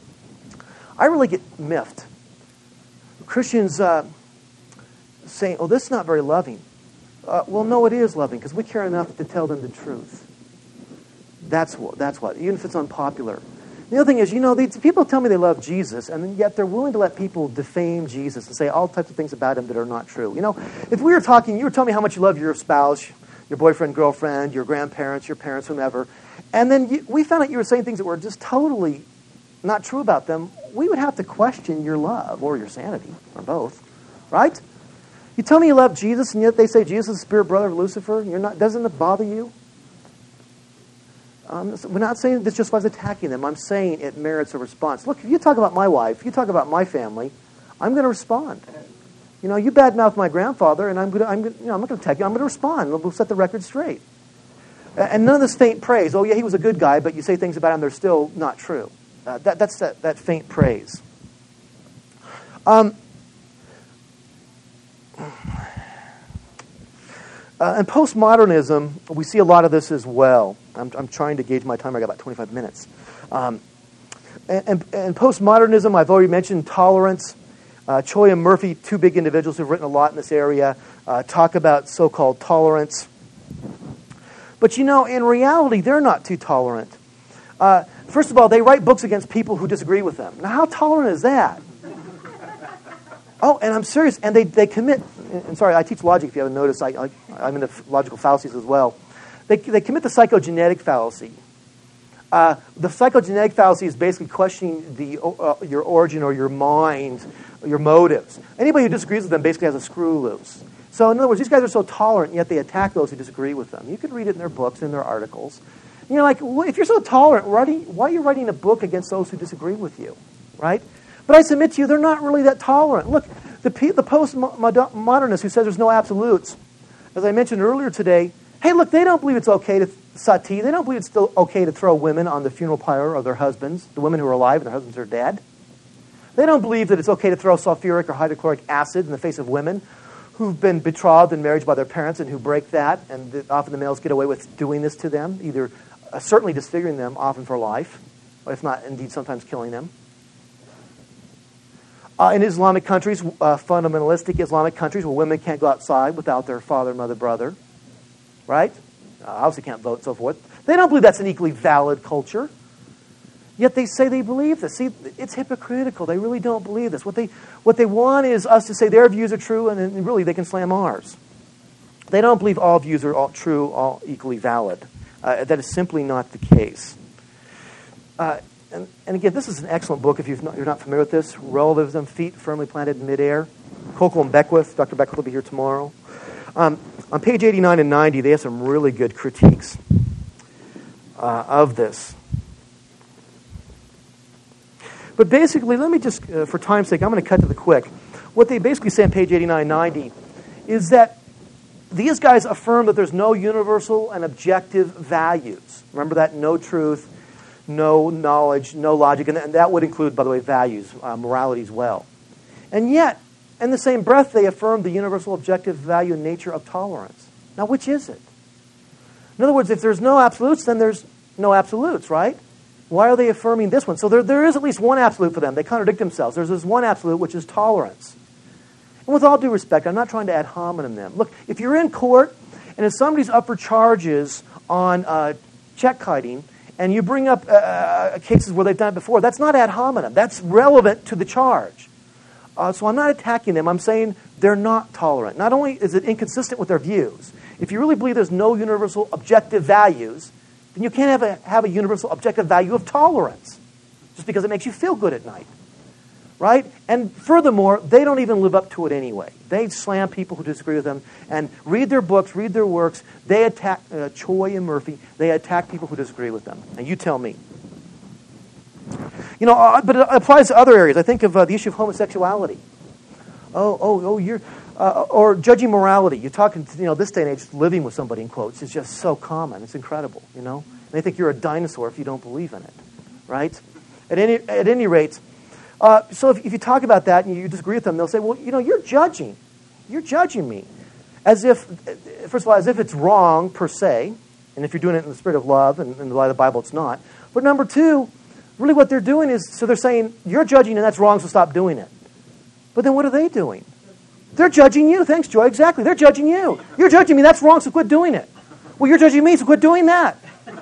I really get miffed. Christians uh, saying, oh, this is not very loving. Uh, well, no, it is loving, because we care enough to tell them the truth. That's what, that's what, even if it's unpopular. The other thing is, you know, these people tell me they love Jesus, and yet they're willing to let people defame Jesus and say all types of things about him that are not true. You know, if we were talking, you were telling me how much you love your spouse, your boyfriend, girlfriend, your grandparents, your parents, whomever, and then you, we found out you were saying things that were just totally not true about them, we would have to question your love or your sanity, or both, right? You tell me you love Jesus, and yet they say Jesus is the spirit brother of Lucifer, and you're not, doesn't it bother you? Um, we're not saying this just was attacking them. I'm saying it merits a response. Look, if you talk about my wife, if you talk about my family, I'm going to respond. You know, you badmouth my grandfather, and I'm going to, I'm going to, you know, I'm not going to attack you. I'm going to respond. We'll set the record straight. And none of this faint praise. Oh, yeah, he was a good guy, but you say things about him that are still not true. Uh, that, that's that, that faint praise. Um. Uh, and postmodernism, we see a lot of this as well. I'm, I'm trying to gauge my time. I got about twenty-five minutes. Um, and, and, and postmodernism, I've already mentioned tolerance. Uh, Choi and Murphy, two big individuals who've written a lot in this area, uh, talk about so-called tolerance. But you know, in reality, they're not too tolerant. Uh, first of all, they write books against people who disagree with them. Now, how tolerant is that? Oh, and I'm serious. And they, they commit, and sorry, I teach logic if you haven't noticed. I, I, I'm into logical fallacies as well. they, they commit the psychogenetic fallacy. Uh, the psychogenetic fallacy is basically questioning the, uh, your origin or your mind, or your motives. Anybody who disagrees with them basically has a screw loose. So in other words, these guys are so tolerant, yet they attack those who disagree with them. You can read it in their books, in their articles. And you're like, well, if you're so tolerant, writing, why are you writing a book against those who disagree with you, right? But I submit to you, they're not really that tolerant. Look, the, the post-modernists who says there's no absolutes, as I mentioned earlier today, hey, look, they don't believe it's okay to sati. They don't believe it's still okay to throw women on the funeral pyre of their husbands, the women who are alive and their husbands are dead. They don't believe that it's okay to throw sulfuric or hydrochloric acid in the face of women who've been betrothed in marriage by their parents and who break that, and the, often the males get away with doing this to them, either uh, certainly disfiguring them, often for life, or if not, indeed, sometimes killing them. Uh, in Islamic countries, uh, fundamentalistic Islamic countries, where women can't go outside without their father, mother, brother, right? Uh, obviously can't vote, and so forth. They don't believe that's an equally valid culture. Yet they say they believe this. See, it's hypocritical. They really don't believe this. What they what they want is us to say their views are true, and then really they can slam ours. They don't believe all views are all true, all equally valid. Uh, that is simply not the case. Uh, and, and again, this is an excellent book if you've not, you're not familiar with this. Relativism, Feet Firmly Planted in Midair. Kokel and Beckwith. Doctor Beckwith will be here tomorrow. Um, on page eighty-nine and ninety, they have some really good critiques uh, of this. But basically, let me just, uh, for time's sake, I'm going to cut to the quick. What they basically say on page eighty-nine ninety is that these guys affirm that there's no universal and objective values. Remember that? No truth, no knowledge, no logic. And that would include, by the way, values, uh, morality as well. And yet, in the same breath, they affirm the universal objective value and nature of tolerance. Now, which is it? In other words, if there's no absolutes, then there's no absolutes, right? Why are they affirming this one? So there, there is at least one absolute for them. They contradict themselves. There's this one absolute, which is tolerance. And with all due respect, I'm not trying to ad hominem them. Look, if you're in court, and if somebody's up for charges on uh, check kiting, and you bring up uh, cases where they've done it before, that's not ad hominem. That's relevant to the charge. Uh, so I'm not attacking them. I'm saying they're not tolerant. Not only is it inconsistent with their views, if you really believe there's no universal objective values, then you can't have a, have a universal objective value of tolerance just because it makes you feel good at night, right? And furthermore, they don't even live up to it anyway. They slam people who disagree with them and read their books, read their works. They attack uh, Choi and Murphy. They attack people who disagree with them. And you tell me. You know, uh, but it applies to other areas. I think of uh, the issue of homosexuality. Oh, oh, oh, you're... Uh, or judging morality. You're talking, you know, this day and age, living with somebody, in quotes, is just so common. It's incredible, you know. And they think you're a dinosaur if you don't believe in it, right? At any at any rate, uh, so if, if you talk about that and you disagree with them, they'll say, well, you know, you're judging. You're judging me. As if, first of all, as if it's wrong per se, and if you're doing it in the spirit of love, and in the light of the Bible, it's not. But number two, really what they're doing is, so they're saying, you're judging and that's wrong, so stop doing it. But then what are they doing? They're judging you. Thanks, Joy. Exactly. They're judging you. You're judging me. That's wrong, so quit doing it. Well, you're judging me, so quit doing that.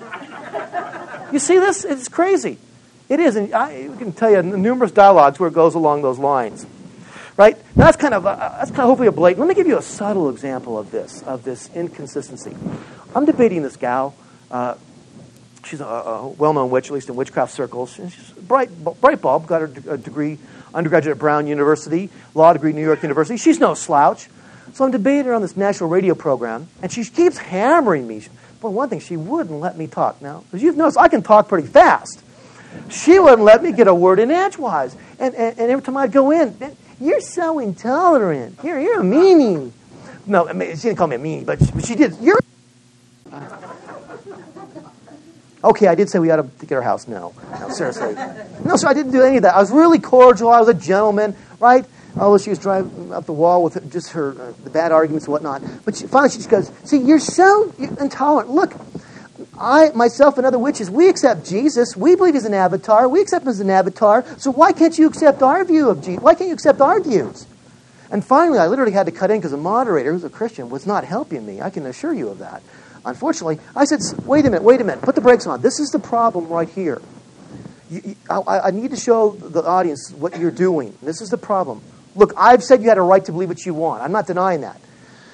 You see this? It's crazy. It is. And I can tell you numerous dialogues where it goes along those lines. Right? Now, that's kind of, uh, that's kind of hopefully a blatant. Let me give you a subtle example of this, of this inconsistency. I'm debating this gal. Uh, she's a, a well-known witch, at least in witchcraft circles. She's a bright, bright bulb, got her a degree, undergraduate at Brown University, law degree at New York University. She's no slouch. So I'm debating her on this national radio program, and she keeps hammering me. Well, one thing, she wouldn't let me talk. Now, as you've noticed, I can talk pretty fast. She wouldn't let me get a word in edgewise. And, and, and every time I'd go in, you're so intolerant. You're, you're a meanie. No, I mean, she didn't call me a meanie, but she, but she did. You're... Okay, I did say we ought to get our house. No, no, seriously. No, sir, I didn't do any of that. I was really cordial. I was a gentleman, right? Although she was driving up the wall with just her uh, the bad arguments and whatnot. But she, finally she just goes, see, you're so intolerant. Look, I, myself, and other witches, we accept Jesus. We believe he's an avatar. We accept him as an avatar. So why can't you accept our view of Jesus? Why can't you accept our views? And finally, I literally had to cut in because the moderator, who's a Christian, was not helping me. I can assure you of that. Unfortunately, I said, wait a minute, wait a minute. Put the brakes on. This is the problem right here. You, you, I, I need to show the audience what you're doing. This is the problem. Look, I've said you had a right to believe what you want. I'm not denying that.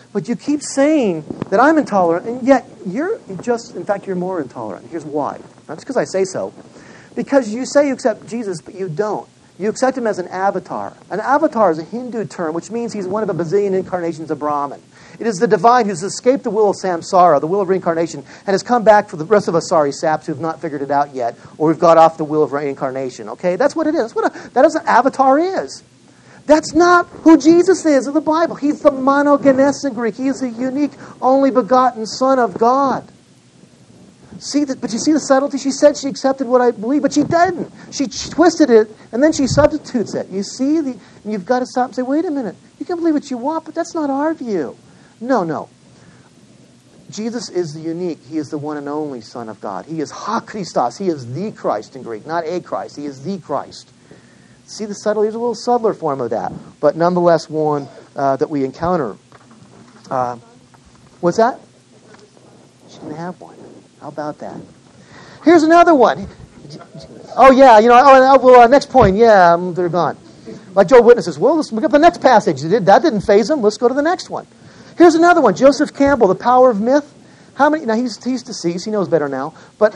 But you keep saying that I'm intolerant, and yet you're just, in fact, you're more intolerant. Here's why. Not just because I say so. Because you say you accept Jesus, but you don't. You accept him as an avatar. An avatar is a Hindu term, which means he's one of a bazillion incarnations of Brahman. It is the divine who's escaped the will of samsara, the will of reincarnation, and has come back for the rest of us sorry saps who've not figured it out yet, or we've got off the will of reincarnation. Okay, that's what it is. That's what a, that is an avatar is. That's not who Jesus is in the Bible. He's the monogenes in Greek. He is the unique, only begotten Son of God. See that? But you see the subtlety? She said she accepted what I believe, but she didn't. She twisted it, and then she substitutes it. You see? The, and you've got to stop and say, wait a minute. You can believe what you want, but that's not our view. No, no. Jesus is the unique. He is the one and only Son of God. He is ha Christos. He is the Christ in Greek, not a Christ. He is the Christ. See the subtlety? There's a little subtler form of that, but nonetheless one uh, that we encounter. Uh, what's that? She didn't have one. How about that? Here's another one. Oh, yeah, you know, oh, well, uh, next point, yeah, um, they're gone. Like Jehovah's Witnesses, well, let's look up the next passage. That didn't faze them. Let's go to the next one. Here's another one. Joseph Campbell, The Power of Myth. How many? Now, he's, he's deceased. He knows better now. But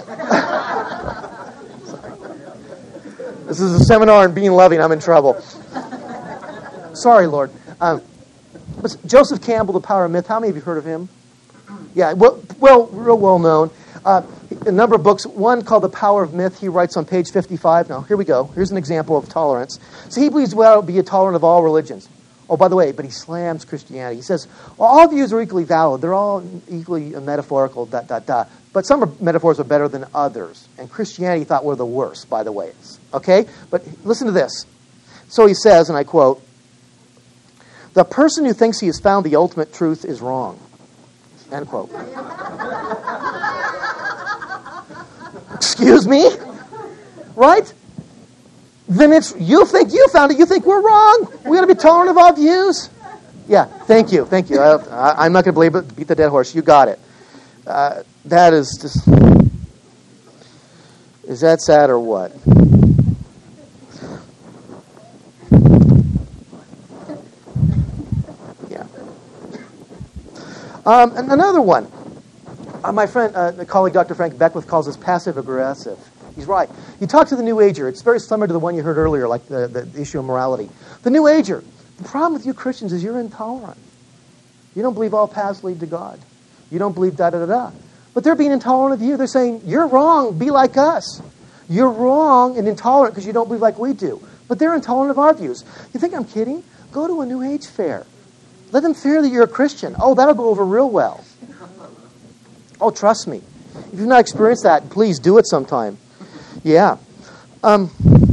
this is a seminar on being loving. I'm in trouble. Sorry, Lord. Um, but Joseph Campbell, The Power of Myth. How many of you heard of him? Yeah, well, well real well known. Uh, a number of books. One called The Power of Myth. He writes on page fifty-five. Now, here we go. Here's an example of tolerance. So he believes well be tolerant of all religions. Oh, by the way, but he slams Christianity. He says, well, all views are equally valid. They're all equally metaphorical, dot, dot, dot. But some are, metaphors are better than others. And Christianity thought were the worst, by the way. Okay? But listen to this. So he says, and I quote, the person who thinks he has found the ultimate truth is wrong. End quote. Excuse me? Right? Then it's, you think you found it, you think we're wrong. We got to be tolerant of all views. Yeah, thank you, thank you. I, I, I'm not going to believe it, beat the dead horse. You got it. Uh, that is just, is that sad or what? Yeah. Um, and another one. Uh, my friend, uh, the colleague Doctor Frank Beckwith calls this passive-aggressive. He's right. You talk to the New Ager. It's very similar to the one you heard earlier, like the, the issue of morality. The New Ager, the problem with you Christians is you're intolerant. You don't believe all paths lead to God. You don't believe da-da-da-da. But they're being intolerant of you. They're saying, you're wrong, be like us. You're wrong and intolerant because you don't believe like we do. But they're intolerant of our views. You think I'm kidding? Go to a New Age fair. Let them fear that you're a Christian. Oh, that'll go over real well. Oh, trust me. If you've not experienced that, please do it sometime. Yeah. Um,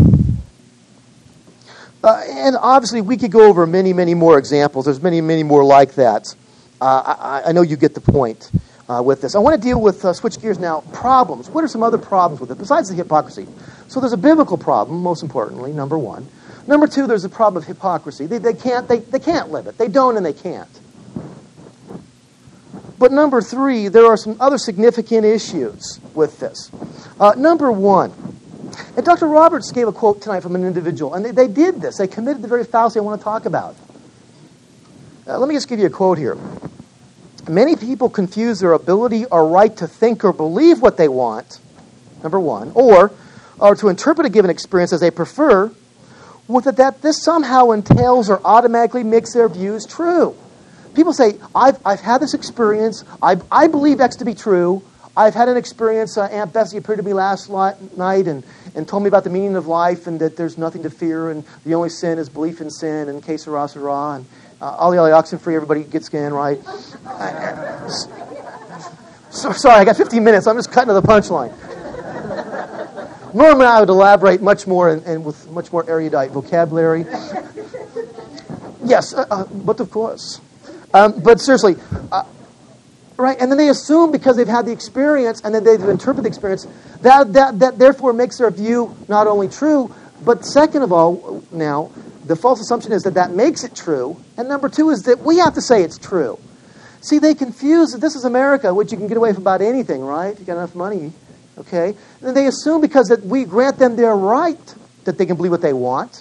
uh, and obviously, we could go over many, many more examples. There's many, many more like that. Uh, I, I know you get the point uh, with this. I want to deal with, uh, switch gears now, problems. What are some other problems with it besides the hypocrisy? So there's a biblical problem, most importantly, number one. Number two, there's a problem of hypocrisy. They, they, can't, they, they can't live it. They don't and they can't. But number three, there are some other significant issues with this. Uh, number one, and Doctor Roberts gave a quote tonight from an individual, and they, they did this. They committed the very fallacy I want to talk about. Uh, let me just give you a quote here. Many people confuse their ability or right to think or believe what they want, number one, or, or to interpret a given experience as they prefer, with it that this somehow entails or automatically makes their views true. People say, I've, I've had this experience. I, I believe X to be true. I've had an experience. Uh, Aunt Bessie appeared to me last li- night and, and told me about the meaning of life and that there's nothing to fear and the only sin is belief in sin and que sera, sera, and uh, ollie, ollie, oxen free, everybody gets skin, right? I, so, sorry, I got fifteen minutes. I'm just cutting to the punchline. Normally, I would elaborate much more and, and with much more erudite vocabulary. Yes, uh, uh, but of course. Um, but seriously, uh, right? And then they assume because they've had the experience and then they've interpreted the experience, that, that, that therefore makes their view not only true, but second of all, now, the false assumption is that that makes it true. And number two is that we have to say it's true. See, they confuse that this is America, which you can get away with about anything, right? You got enough money, okay? And they assume because that we grant them their right that they can believe what they want.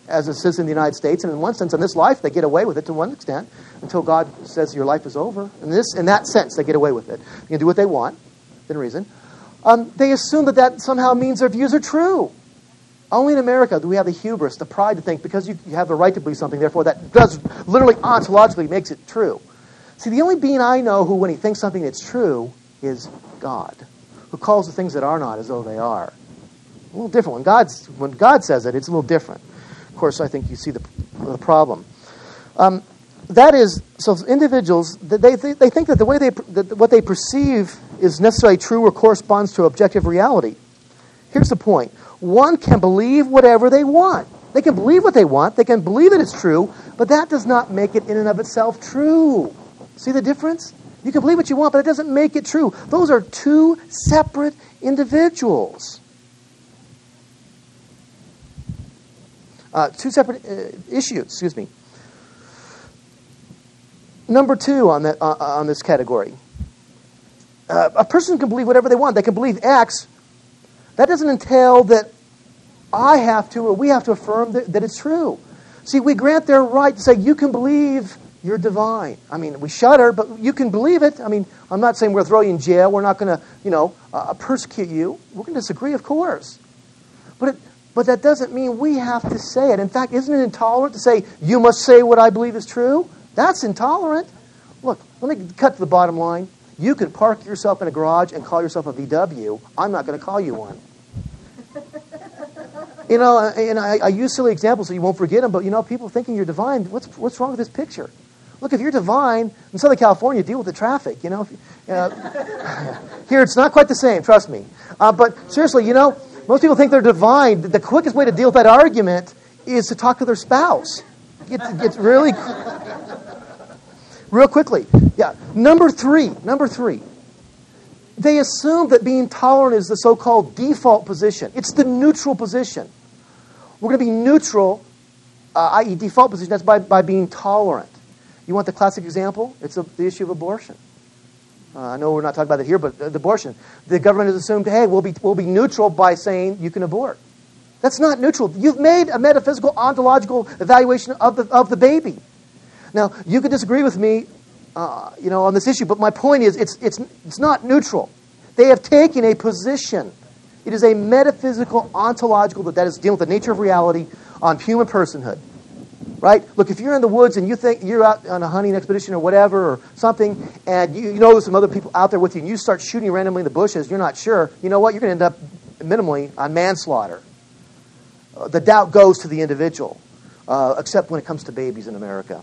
as a citizen of the United States, and in one sense, in this life, they get away with it to one extent until God says your life is over. In this, in that sense, they get away with it. You can do what they want, within reason. Um, they assume that that somehow means their views are true. Only in America do we have the hubris, the pride to think because you, you have the right to believe something, therefore that does literally ontologically makes it true. See, the only being I know who, when he thinks something that's true, is God, who calls the things that are not as though they are. A little different. When, God's, when God says it, it's a little different. Of course, I think you see the, the problem. Um, that is, so individuals, they, they, they think that the way they, that what they perceive is necessarily true or corresponds to objective reality. Here's the point. One can believe whatever they want. They can believe what they want. They can believe that it's true, but that does not make it in and of itself true. See the difference? You can believe what you want, but it doesn't make it true. Those are two separate individuals. Uh, two separate uh, issues, excuse me. Number two on, that, uh, on this category. Uh, a person can believe whatever they want. They can believe X. That doesn't entail that I have to or we have to affirm that, that it's true. See, we grant their right to say, you can believe you're divine. I mean, we shudder, but you can believe it. I mean, I'm not saying we're throw you in jail. We're not going to, you know, uh, persecute you. We're going to disagree, of course. But it, but that doesn't mean we have to say it. In fact, isn't it intolerant to say, you must say what I believe is true? That's intolerant. Look, let me cut to the bottom line. You can park yourself in a garage and call yourself a V W. I'm not going to call you one. You know, and I, I use silly examples so you won't forget them, but, you know, people thinking you're divine, what's what's wrong with this picture? Look, if you're divine, in Southern California, deal with the traffic, you know. Uh, here, it's not quite the same, trust me. Uh, but seriously, you know, most people think they're divine. The quickest way to deal with that argument is to talk to their spouse. It's, it's really, real quickly. Yeah, number three, number three. They assume that being tolerant is the so-called default position. It's the neutral position. We're going to be neutral, uh, that is default position, that's by, by being tolerant. You want the classic example? It's a, the issue of abortion. Uh, I know we're not talking about it here, but uh, the abortion. The government has assumed, hey, we'll be, we'll be neutral by saying you can abort. That's not neutral. You've made a metaphysical, ontological evaluation of the, of the baby. Now, you could disagree with me Uh, you know, on this issue, but my point is, it's it's it's not neutral. They have taken a position. It is a metaphysical, ontological, that is dealing with the nature of reality on human personhood. Right? Look, if you're in the woods and you think you're out on a hunting expedition or whatever or something, and you, you know there's some other people out there with you, and you start shooting randomly in the bushes, you're not sure. You know what? You're going to end up minimally on manslaughter. Uh, the doubt goes to the individual, uh, except when it comes to babies in America.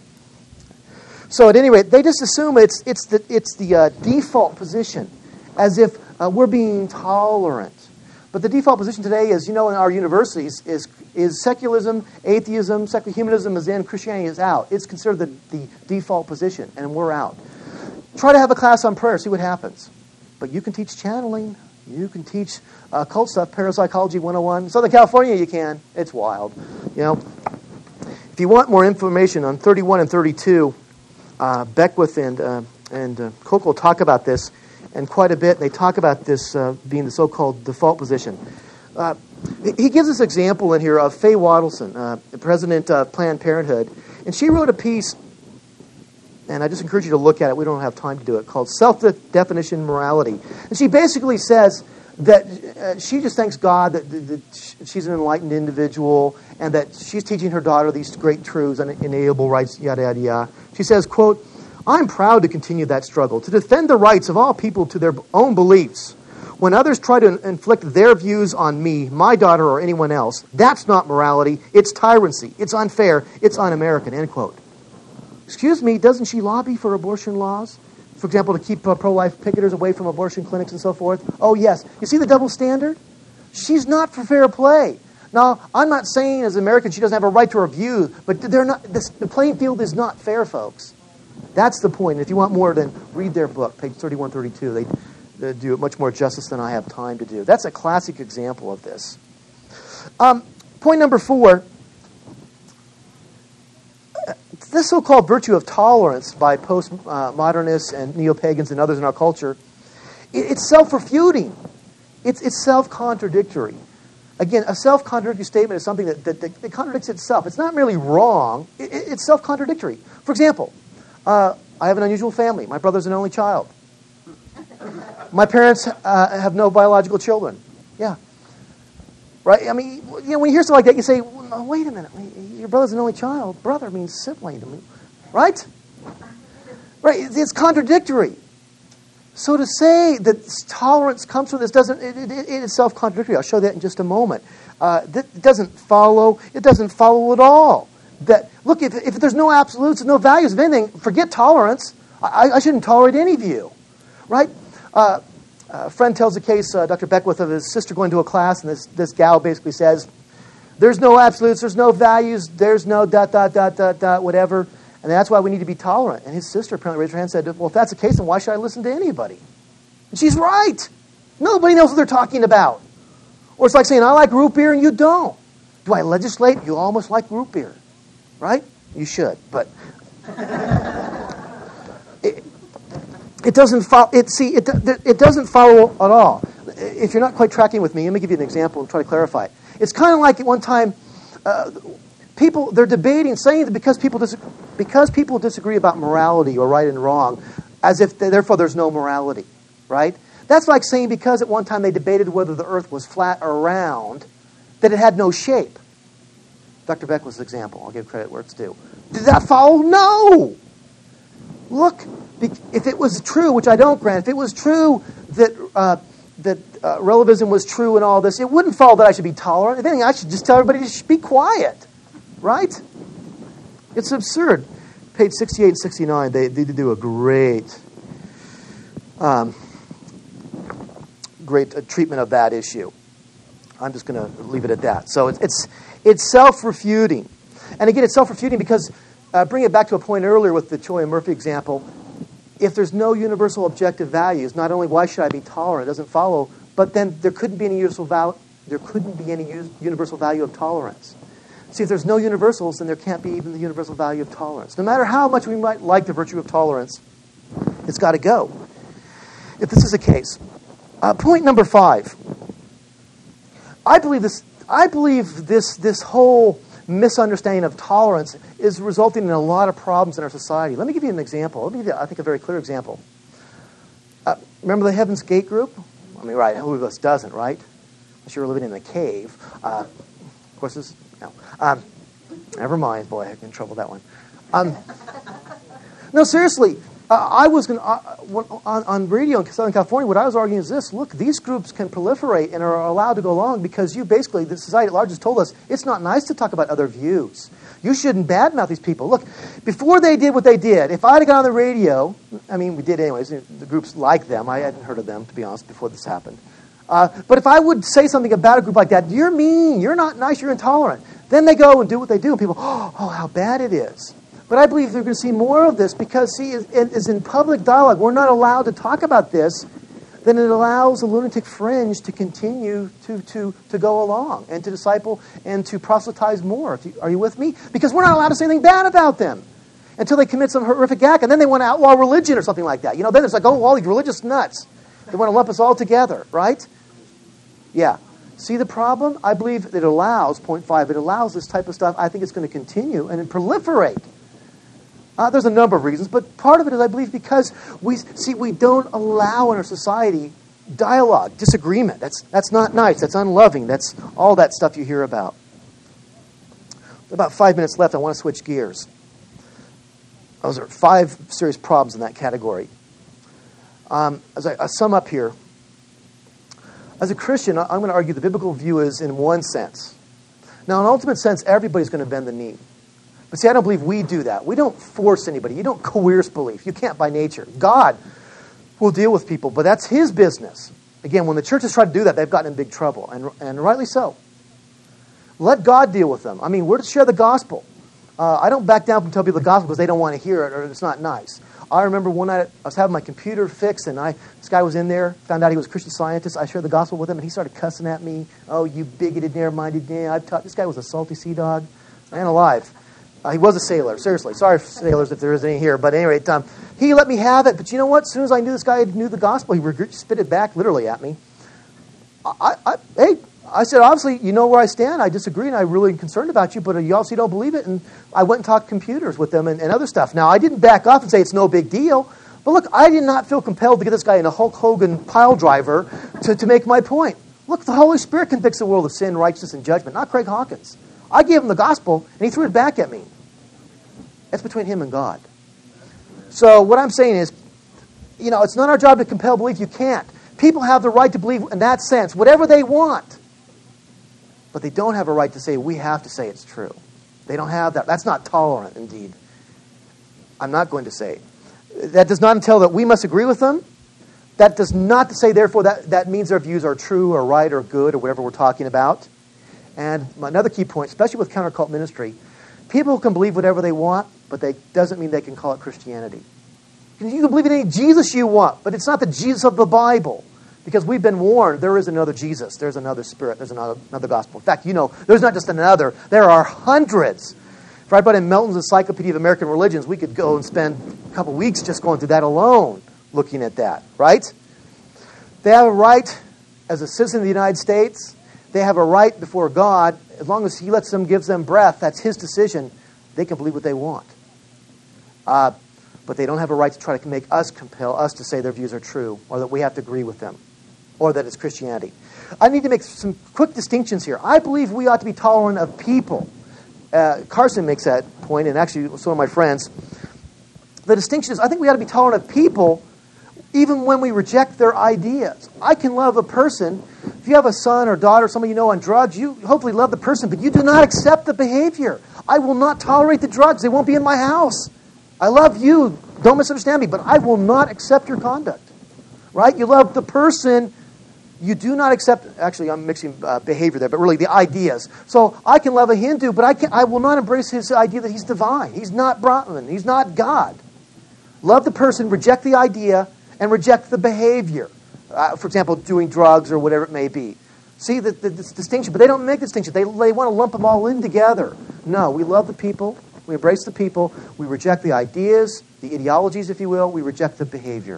So at any rate, they just assume it's it's the it's the uh, default position, as if uh, we're being tolerant. But the default position today is, you know, in our universities is is secularism, atheism, secular humanism is in, Christianity is out. It's considered the, the default position, and we're out. Try to have a class on prayer, see what happens. But you can teach channeling. You can teach uh, cult stuff, parapsychology one oh one. Southern California, you can. It's wild. You know, if you want more information on thirty-one and thirty-two. Uh, Beckwith and uh, and uh, Coco talk about this, and quite a bit. They talk about this uh, being the so-called default position. Uh, he gives us an example in here of Faye Wattleson, uh, the president of Planned Parenthood, and she wrote a piece, and I just encourage you to look at it. We don't have time to do it. Called Self-Definition Morality, and she basically says that uh, she just thanks God that, that, that she's an enlightened individual and that she's teaching her daughter these great truths and inalienable rights, yada, yada, yada. She says, quote, I'm proud to continue that struggle, to defend the rights of all people to their own beliefs. When others try to inflict their views on me, my daughter, or anyone else, that's not morality. It's tyranny. It's unfair. It's un-American, end quote. Excuse me, doesn't she lobby for abortion laws? For example, to keep uh, pro-life picketers away from abortion clinics and so forth? Oh, yes. You see the double standard? She's not for fair play. Now, I'm not saying as an American she doesn't have a right to her view, but they're not. This, the playing field is not fair, folks. That's the point. If you want more, then read their book, page thirty-one, thirty-two. They, they do it much more justice than I have time to do. That's a classic example of this. Um, point number four. This so-called virtue of tolerance by postmodernists and neo-pagans and others in our culture, it's self-refuting. It's, it's self-contradictory. Again, a self-contradictory statement is something that, that, that, that contradicts itself. It's not merely wrong. It, it, it's self-contradictory. For example, uh, I have an unusual family. My brother's an only child. My parents uh, have no biological children. Yeah. Right? I mean, you know, when you hear something like that, you say, well, no, wait a minute. Your brother's an only child. Brother means sibling to me. Right? Right? It's contradictory. So to say that tolerance comes from this doesn't, it, it, it is self-contradictory. I'll show that in just a moment. Uh, that doesn't follow, it doesn't follow at all. That, look, if, if there's no absolutes, no values of anything, forget tolerance. I, I shouldn't tolerate any view. Right? Uh, a friend tells a case, uh, Doctor Beckwith, of his sister going to a class, and this, this gal basically says, there's no absolutes, there's no values, there's no dot, dot, dot, dot, dot, whatever. And that's why we need to be tolerant. And his sister apparently raised her hand and said, well, if that's the case, then why should I listen to anybody? And she's right. Nobody knows what they're talking about. Or it's like saying, I like root beer and you don't. Do I legislate? You almost like root beer. Right? You should. But it, it doesn't follow. It, see, it, it doesn't follow at all. If you're not quite tracking with me, let me give you an example and try to clarify. It's kind of like at one time, uh, people, they're debating, saying that because people, dis- because people disagree about morality or right and wrong, as if they, therefore there's no morality, right? That's like saying because at one time they debated whether the earth was flat or round, that it had no shape. Doctor Beckwith's example, I'll give credit where it's due. Did that follow? No! Look, if it was true, which I don't grant, if it was true that uh, that uh, relativism was true and all this, it wouldn't follow that I should be tolerant. If anything, I should just tell everybody to be quiet. Right? It's absurd. Page sixty-eight and sixty-nine, they, they do a great, um, great uh, treatment of that issue. I'm just going to leave it at that. So it's it's, it's self-refuting. And again, it's self-refuting because, uh, bring it back to a point earlier with the Choi and Murphy example, if there's no universal objective values, not only why should I be tolerant, it doesn't follow, but then there couldn't be any universal val- there couldn't be any universal value of tolerance. See, if there's no universals, then there can't be even the universal value of tolerance. No matter how much we might like the virtue of tolerance, it's got to go. If this is the case. Uh, point number five. I believe this I believe this this whole misunderstanding of tolerance is resulting in a lot of problems in our society. Let me give you an example. Let me give you, I think, a very clear example. Uh, remember the Heaven's Gate group? I mean, right, who of us doesn't, right? Unless you're living in a cave. Uh, of course, this... No. Um, never mind. Boy, I got in trouble with that one. Um, no, seriously. Uh, I was going uh, on, on radio in Southern California, what I was arguing is this. Look, these groups can proliferate and are allowed to go along because you basically, the society at large has told us, it's not nice to talk about other views. You shouldn't badmouth these people. Look, before they did what they did, if I'd have gone on the radio, I mean, we did anyways, the groups like them. I hadn't heard of them, to be honest, before this happened. Uh, but if I would say something about a group like that, you're mean, you're not nice, you're intolerant. Then they go and do what they do, and people, oh, oh how bad it is. But I believe they're going to see more of this because, see, it is in public dialogue. We're not allowed to talk about this. Then it allows the lunatic fringe to continue to, to, to go along and to disciple and to proselytize more. Are you with me? Because we're not allowed to say anything bad about them until they commit some horrific act, and then they want to outlaw religion or something like that. You know, then it's like, oh, all these religious nuts. They want to lump us all together, right? Yeah. See the problem? I believe it allows, point five, it allows this type of stuff. I think it's going to continue and proliferate. Uh, there's a number of reasons, but part of it is, I believe, because we see we don't allow in our society dialogue, disagreement. That's that's not nice. That's unloving. That's all that stuff you hear about. About five minutes left. I want to switch gears. Those are five serious problems in that category. Um, as I, I sum up here, as a Christian, I'm going to argue the biblical view is in one sense. Now, in an ultimate sense, everybody's going to bend the knee. But see, I don't believe we do that. We don't force anybody. You don't coerce belief. You can't by nature. God will deal with people, but that's His business. Again, when the church has tried to do that, they've gotten in big trouble, and, and rightly so. Let God deal with them. I mean, we're to share the gospel. Uh, I don't back down from telling people the gospel because they don't want to hear it or it's not nice. I remember one night I was having my computer fixed, and I this guy was in there, found out he was a Christian Scientist. I shared the gospel with him, and he started cussing at me. Oh, you bigoted, narrow-minded man. I've taught. This guy was a salty sea dog. Man alive. Uh, he was a sailor, seriously. Sorry, sailors, if there is any here. But at any rate, um, he let me have it. But you know what? As soon as I knew this guy knew the gospel, he spit it back literally at me. I, I, hey, I said, obviously, you know where I stand. I disagree, and I'm really concerned about you, but you obviously don't believe it. And I went and talked computers with them and, and other stuff. Now, I didn't back off and say it's no big deal. But look, I did not feel compelled to get this guy in a Hulk Hogan pile driver to, to make my point. Look, the Holy Spirit convicts the world of sin, righteousness, and judgment, not Craig Hawkins. I gave him the gospel, and he threw it back at me. That's between him and God. So what I'm saying is, you know, it's not our job to compel belief. You can't. People have the right to believe in that sense, whatever they want. But they don't have a right to say, we have to say it's true. They don't have that. That's not tolerant, indeed. I'm not going to say. That does not entail that we must agree with them. That does not say, therefore, that, that means their views are true or right or good or whatever we're talking about. And another key point, especially with counter-cult ministry, people can believe whatever they want, but that doesn't mean they can call it Christianity. You can believe in any Jesus you want, but it's not the Jesus of the Bible. Because we've been warned there is another Jesus, there's another Spirit, there's another, another gospel. In fact, you know, there's not just another, there are hundreds. If I brought in Melton's Encyclopedia of American Religions, we could go and spend a couple weeks just going through that alone, looking at that, right? They have a right as a citizen of the United States. They have a right before God. As long as He lets them, gives them breath, that's His decision. They can believe what they want. Uh, but they don't have a right to try to make us, compel us to say their views are true, or that we have to agree with them, or that it's Christianity. I need to make some quick distinctions here. I believe we ought to be tolerant of people. Uh, Carson makes that point, and actually some of my friends. The distinction is, I think we ought to be tolerant of people even when we reject their ideas. I can love a person. If you have a son or daughter, somebody you know on drugs, you hopefully love the person, but you do not accept the behavior. I will not tolerate the drugs. They won't be in my house. I love you. Don't misunderstand me, but I will not accept your conduct. Right? You love the person. You do not accept, actually I'm mixing uh, behavior there, but really the ideas. So I can love a Hindu, but I, can, I will not embrace his idea that he's divine. He's not Brahman. He's not God. Love the person, reject the idea, and reject the behavior. Uh, for example, doing drugs or whatever it may be. See the, the, this distinction, but they don't make the distinction. They, they want to lump them all in together. No, we love the people. We embrace the people. We reject the ideas, the ideologies, if you will. We reject the behavior.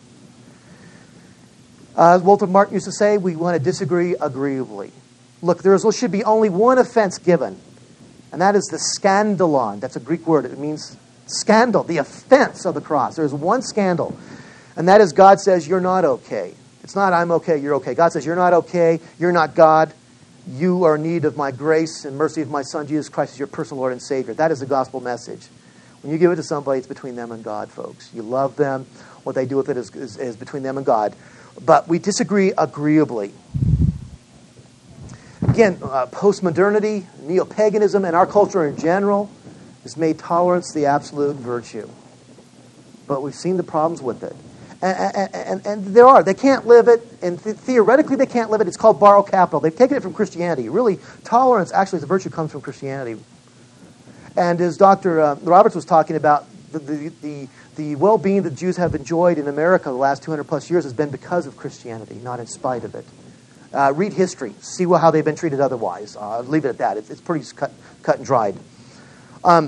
Uh, as Walter Martin used to say, we want to disagree agreeably. Look, there is, should be only one offense given, and that is the scandalon. That's a Greek word. It means scandal, the offense of the cross. There's one scandal, and that is God says, you're not okay. It's not I'm okay, you're okay. God says, you're not okay, you're not God. You are in need of my grace and mercy of my Son, Jesus Christ, as your personal Lord and Savior. That is the gospel message. When you give it to somebody, it's between them and God, folks. You love them. What they do with it is, is, is between them and God. But we disagree agreeably. Again, uh, post-modernity, neo-paganism, and our culture in general has made tolerance the absolute virtue. But we've seen the problems with it. And, and, and, and there are. They can't live it, and th- theoretically they can't live it. It's called borrow capital. They've taken it from Christianity. Really, tolerance, actually, as a virtue, comes from Christianity. And as Doctor Uh, Roberts was talking about, the, the, the, the well-being that Jews have enjoyed in America the last two hundred plus years has been because of Christianity, not in spite of it. Uh, read history. See well, how they've been treated otherwise. Uh, leave it at that. It's, it's pretty cut, cut and dried. Um,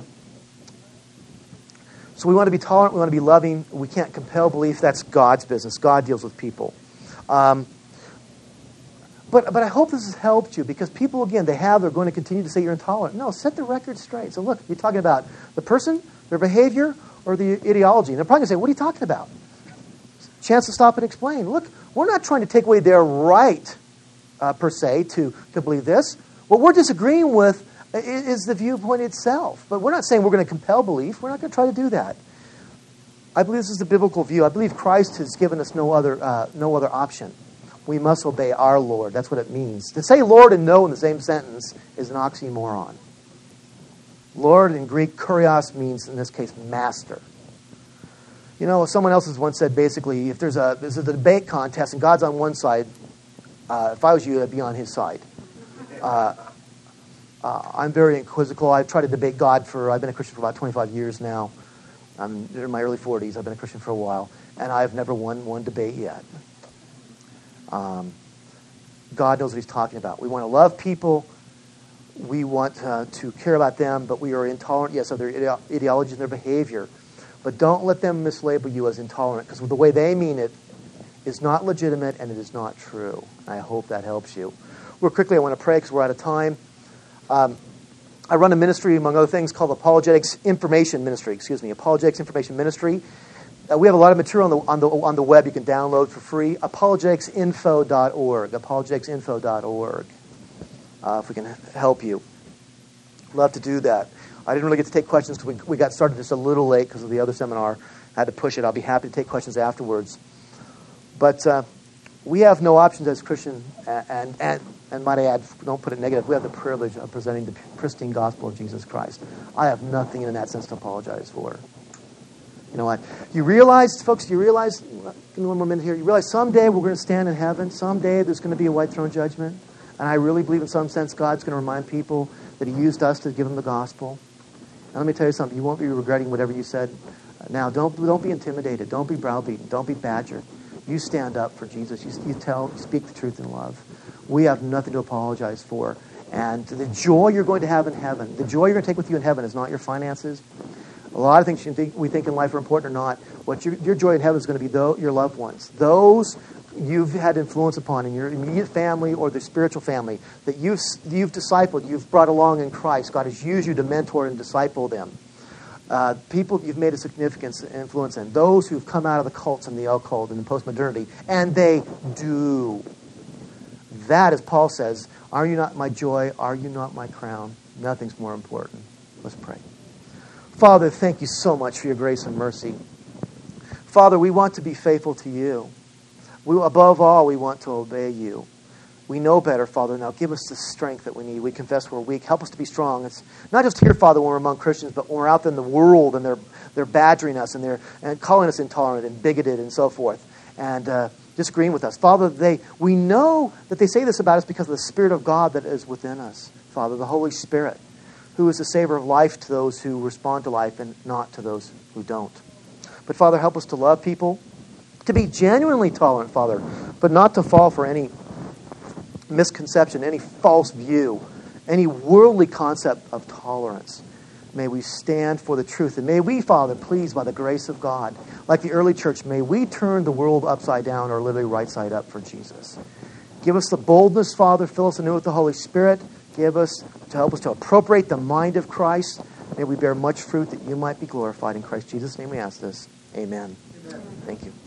so we want to be tolerant. We want to be loving. We can't compel belief. That's God's business. God deals with people. Um, but but I hope this has helped you, because people, again, they have, they're going to continue to say you're intolerant. No, set the record straight. So look, you're talking about the person, their behavior, or the ideology. And they're probably going to say, what are you talking about? Chance to stop and explain. Look, we're not trying to take away their right, uh, per se, to, to believe this. What we're disagreeing with is the viewpoint itself. But we're not saying we're going to compel belief. We're not going to try to do that. I believe this is the biblical view. I believe Christ has given us no other uh, no other option. We must obey our Lord. That's what it means. To say Lord and no in the same sentence is an oxymoron. Lord in Greek, kurios, means, in this case, master. You know, someone else has once said, basically, if there's a, there's a debate contest and God's on one side, uh, if I was you, I'd be on his side. Uh, uh, I'm very inquisical. I've tried to debate God for, I've been a Christian for about twenty-five years now. I'm in my early forties. I've been a Christian for a while. And I've never won one debate yet. Um, God knows what he's talking about. We want to love people. We want uh, to care about them, but we are intolerant, yes, of their ide- ideologies and their behavior. But don't let them mislabel you as intolerant, because the way they mean it is not legitimate and it is not true. I hope that helps you. real quickly, I want to pray because we're out of time. Um, I run a ministry, among other things, called Apologetics Information Ministry. Excuse me, Apologetics Information Ministry. Uh, we have a lot of material on the on the on the web you can download for free. apologetics info dot org. apologetics info dot org. Uh, if we can help you, love to do that. I didn't really get to take questions because we, we got started just a little late because of the other seminar. I had to push it. I'll be happy to take questions afterwards. But uh, we have no options as Christian, and, and and and might I add, don't put it negative. We have the privilege of presenting the pristine gospel of Jesus Christ. I have nothing in that sense to apologize for. You know what? You realize, folks, you realize, give me one more minute here, you realize someday we're going to stand in heaven. Someday there's going to be a white throne judgment. And I really believe in some sense God's going to remind people that he used us to give them the gospel. And let me tell you something. You won't be regretting whatever you said. Now, don't, don't be intimidated. Don't be browbeaten. Don't be badgered. You stand up for Jesus. You, you tell, you speak the truth in love. We have nothing to apologize for. And the joy you're going to have in heaven, the joy you're going to take with you in heaven is not your finances. A lot of things you think, we think in life are important or not. What your, your joy in heaven is going to be though, your loved ones. Those you've had influence upon in your immediate family or the spiritual family that you've, you've discipled, you've brought along in Christ. God has used you to mentor and disciple them. Uh, people you've made a significant influence in. Those who've come out of the cults and the occult and the postmodernity. And they do. That, as Paul says, are you not my joy? Are you not my crown? Nothing's more important. Let's pray. Father, thank you so much for your grace and mercy. Father, we want to be faithful to you. We, above all, we want to obey you. We know better, Father. Now give us the strength that we need. We confess we're weak. Help us to be strong. It's not just here, Father, when we're among Christians, but when we're out in the world and they're they're badgering us and they're and calling us intolerant and bigoted and so forth and uh, disagreeing with us. Father, they we know that they say this about us because of the Spirit of God that is within us. Father, the Holy Spirit, who is the saver of life to those who respond to life and not to those who don't. But Father, help us to love people, to be genuinely tolerant, Father, but not to fall for any misconception, any false view, any worldly concept of tolerance. May we stand for the truth. And may we, Father, please, by the grace of God, like the early church, may we turn the world upside down or literally right side up for Jesus. Give us the boldness, Father. Fill us anew with the Holy Spirit. Give us to help us to appropriate the mind of Christ. May we bear much fruit that you might be glorified. In Christ Jesus' name we ask this. Amen. Amen. Thank you.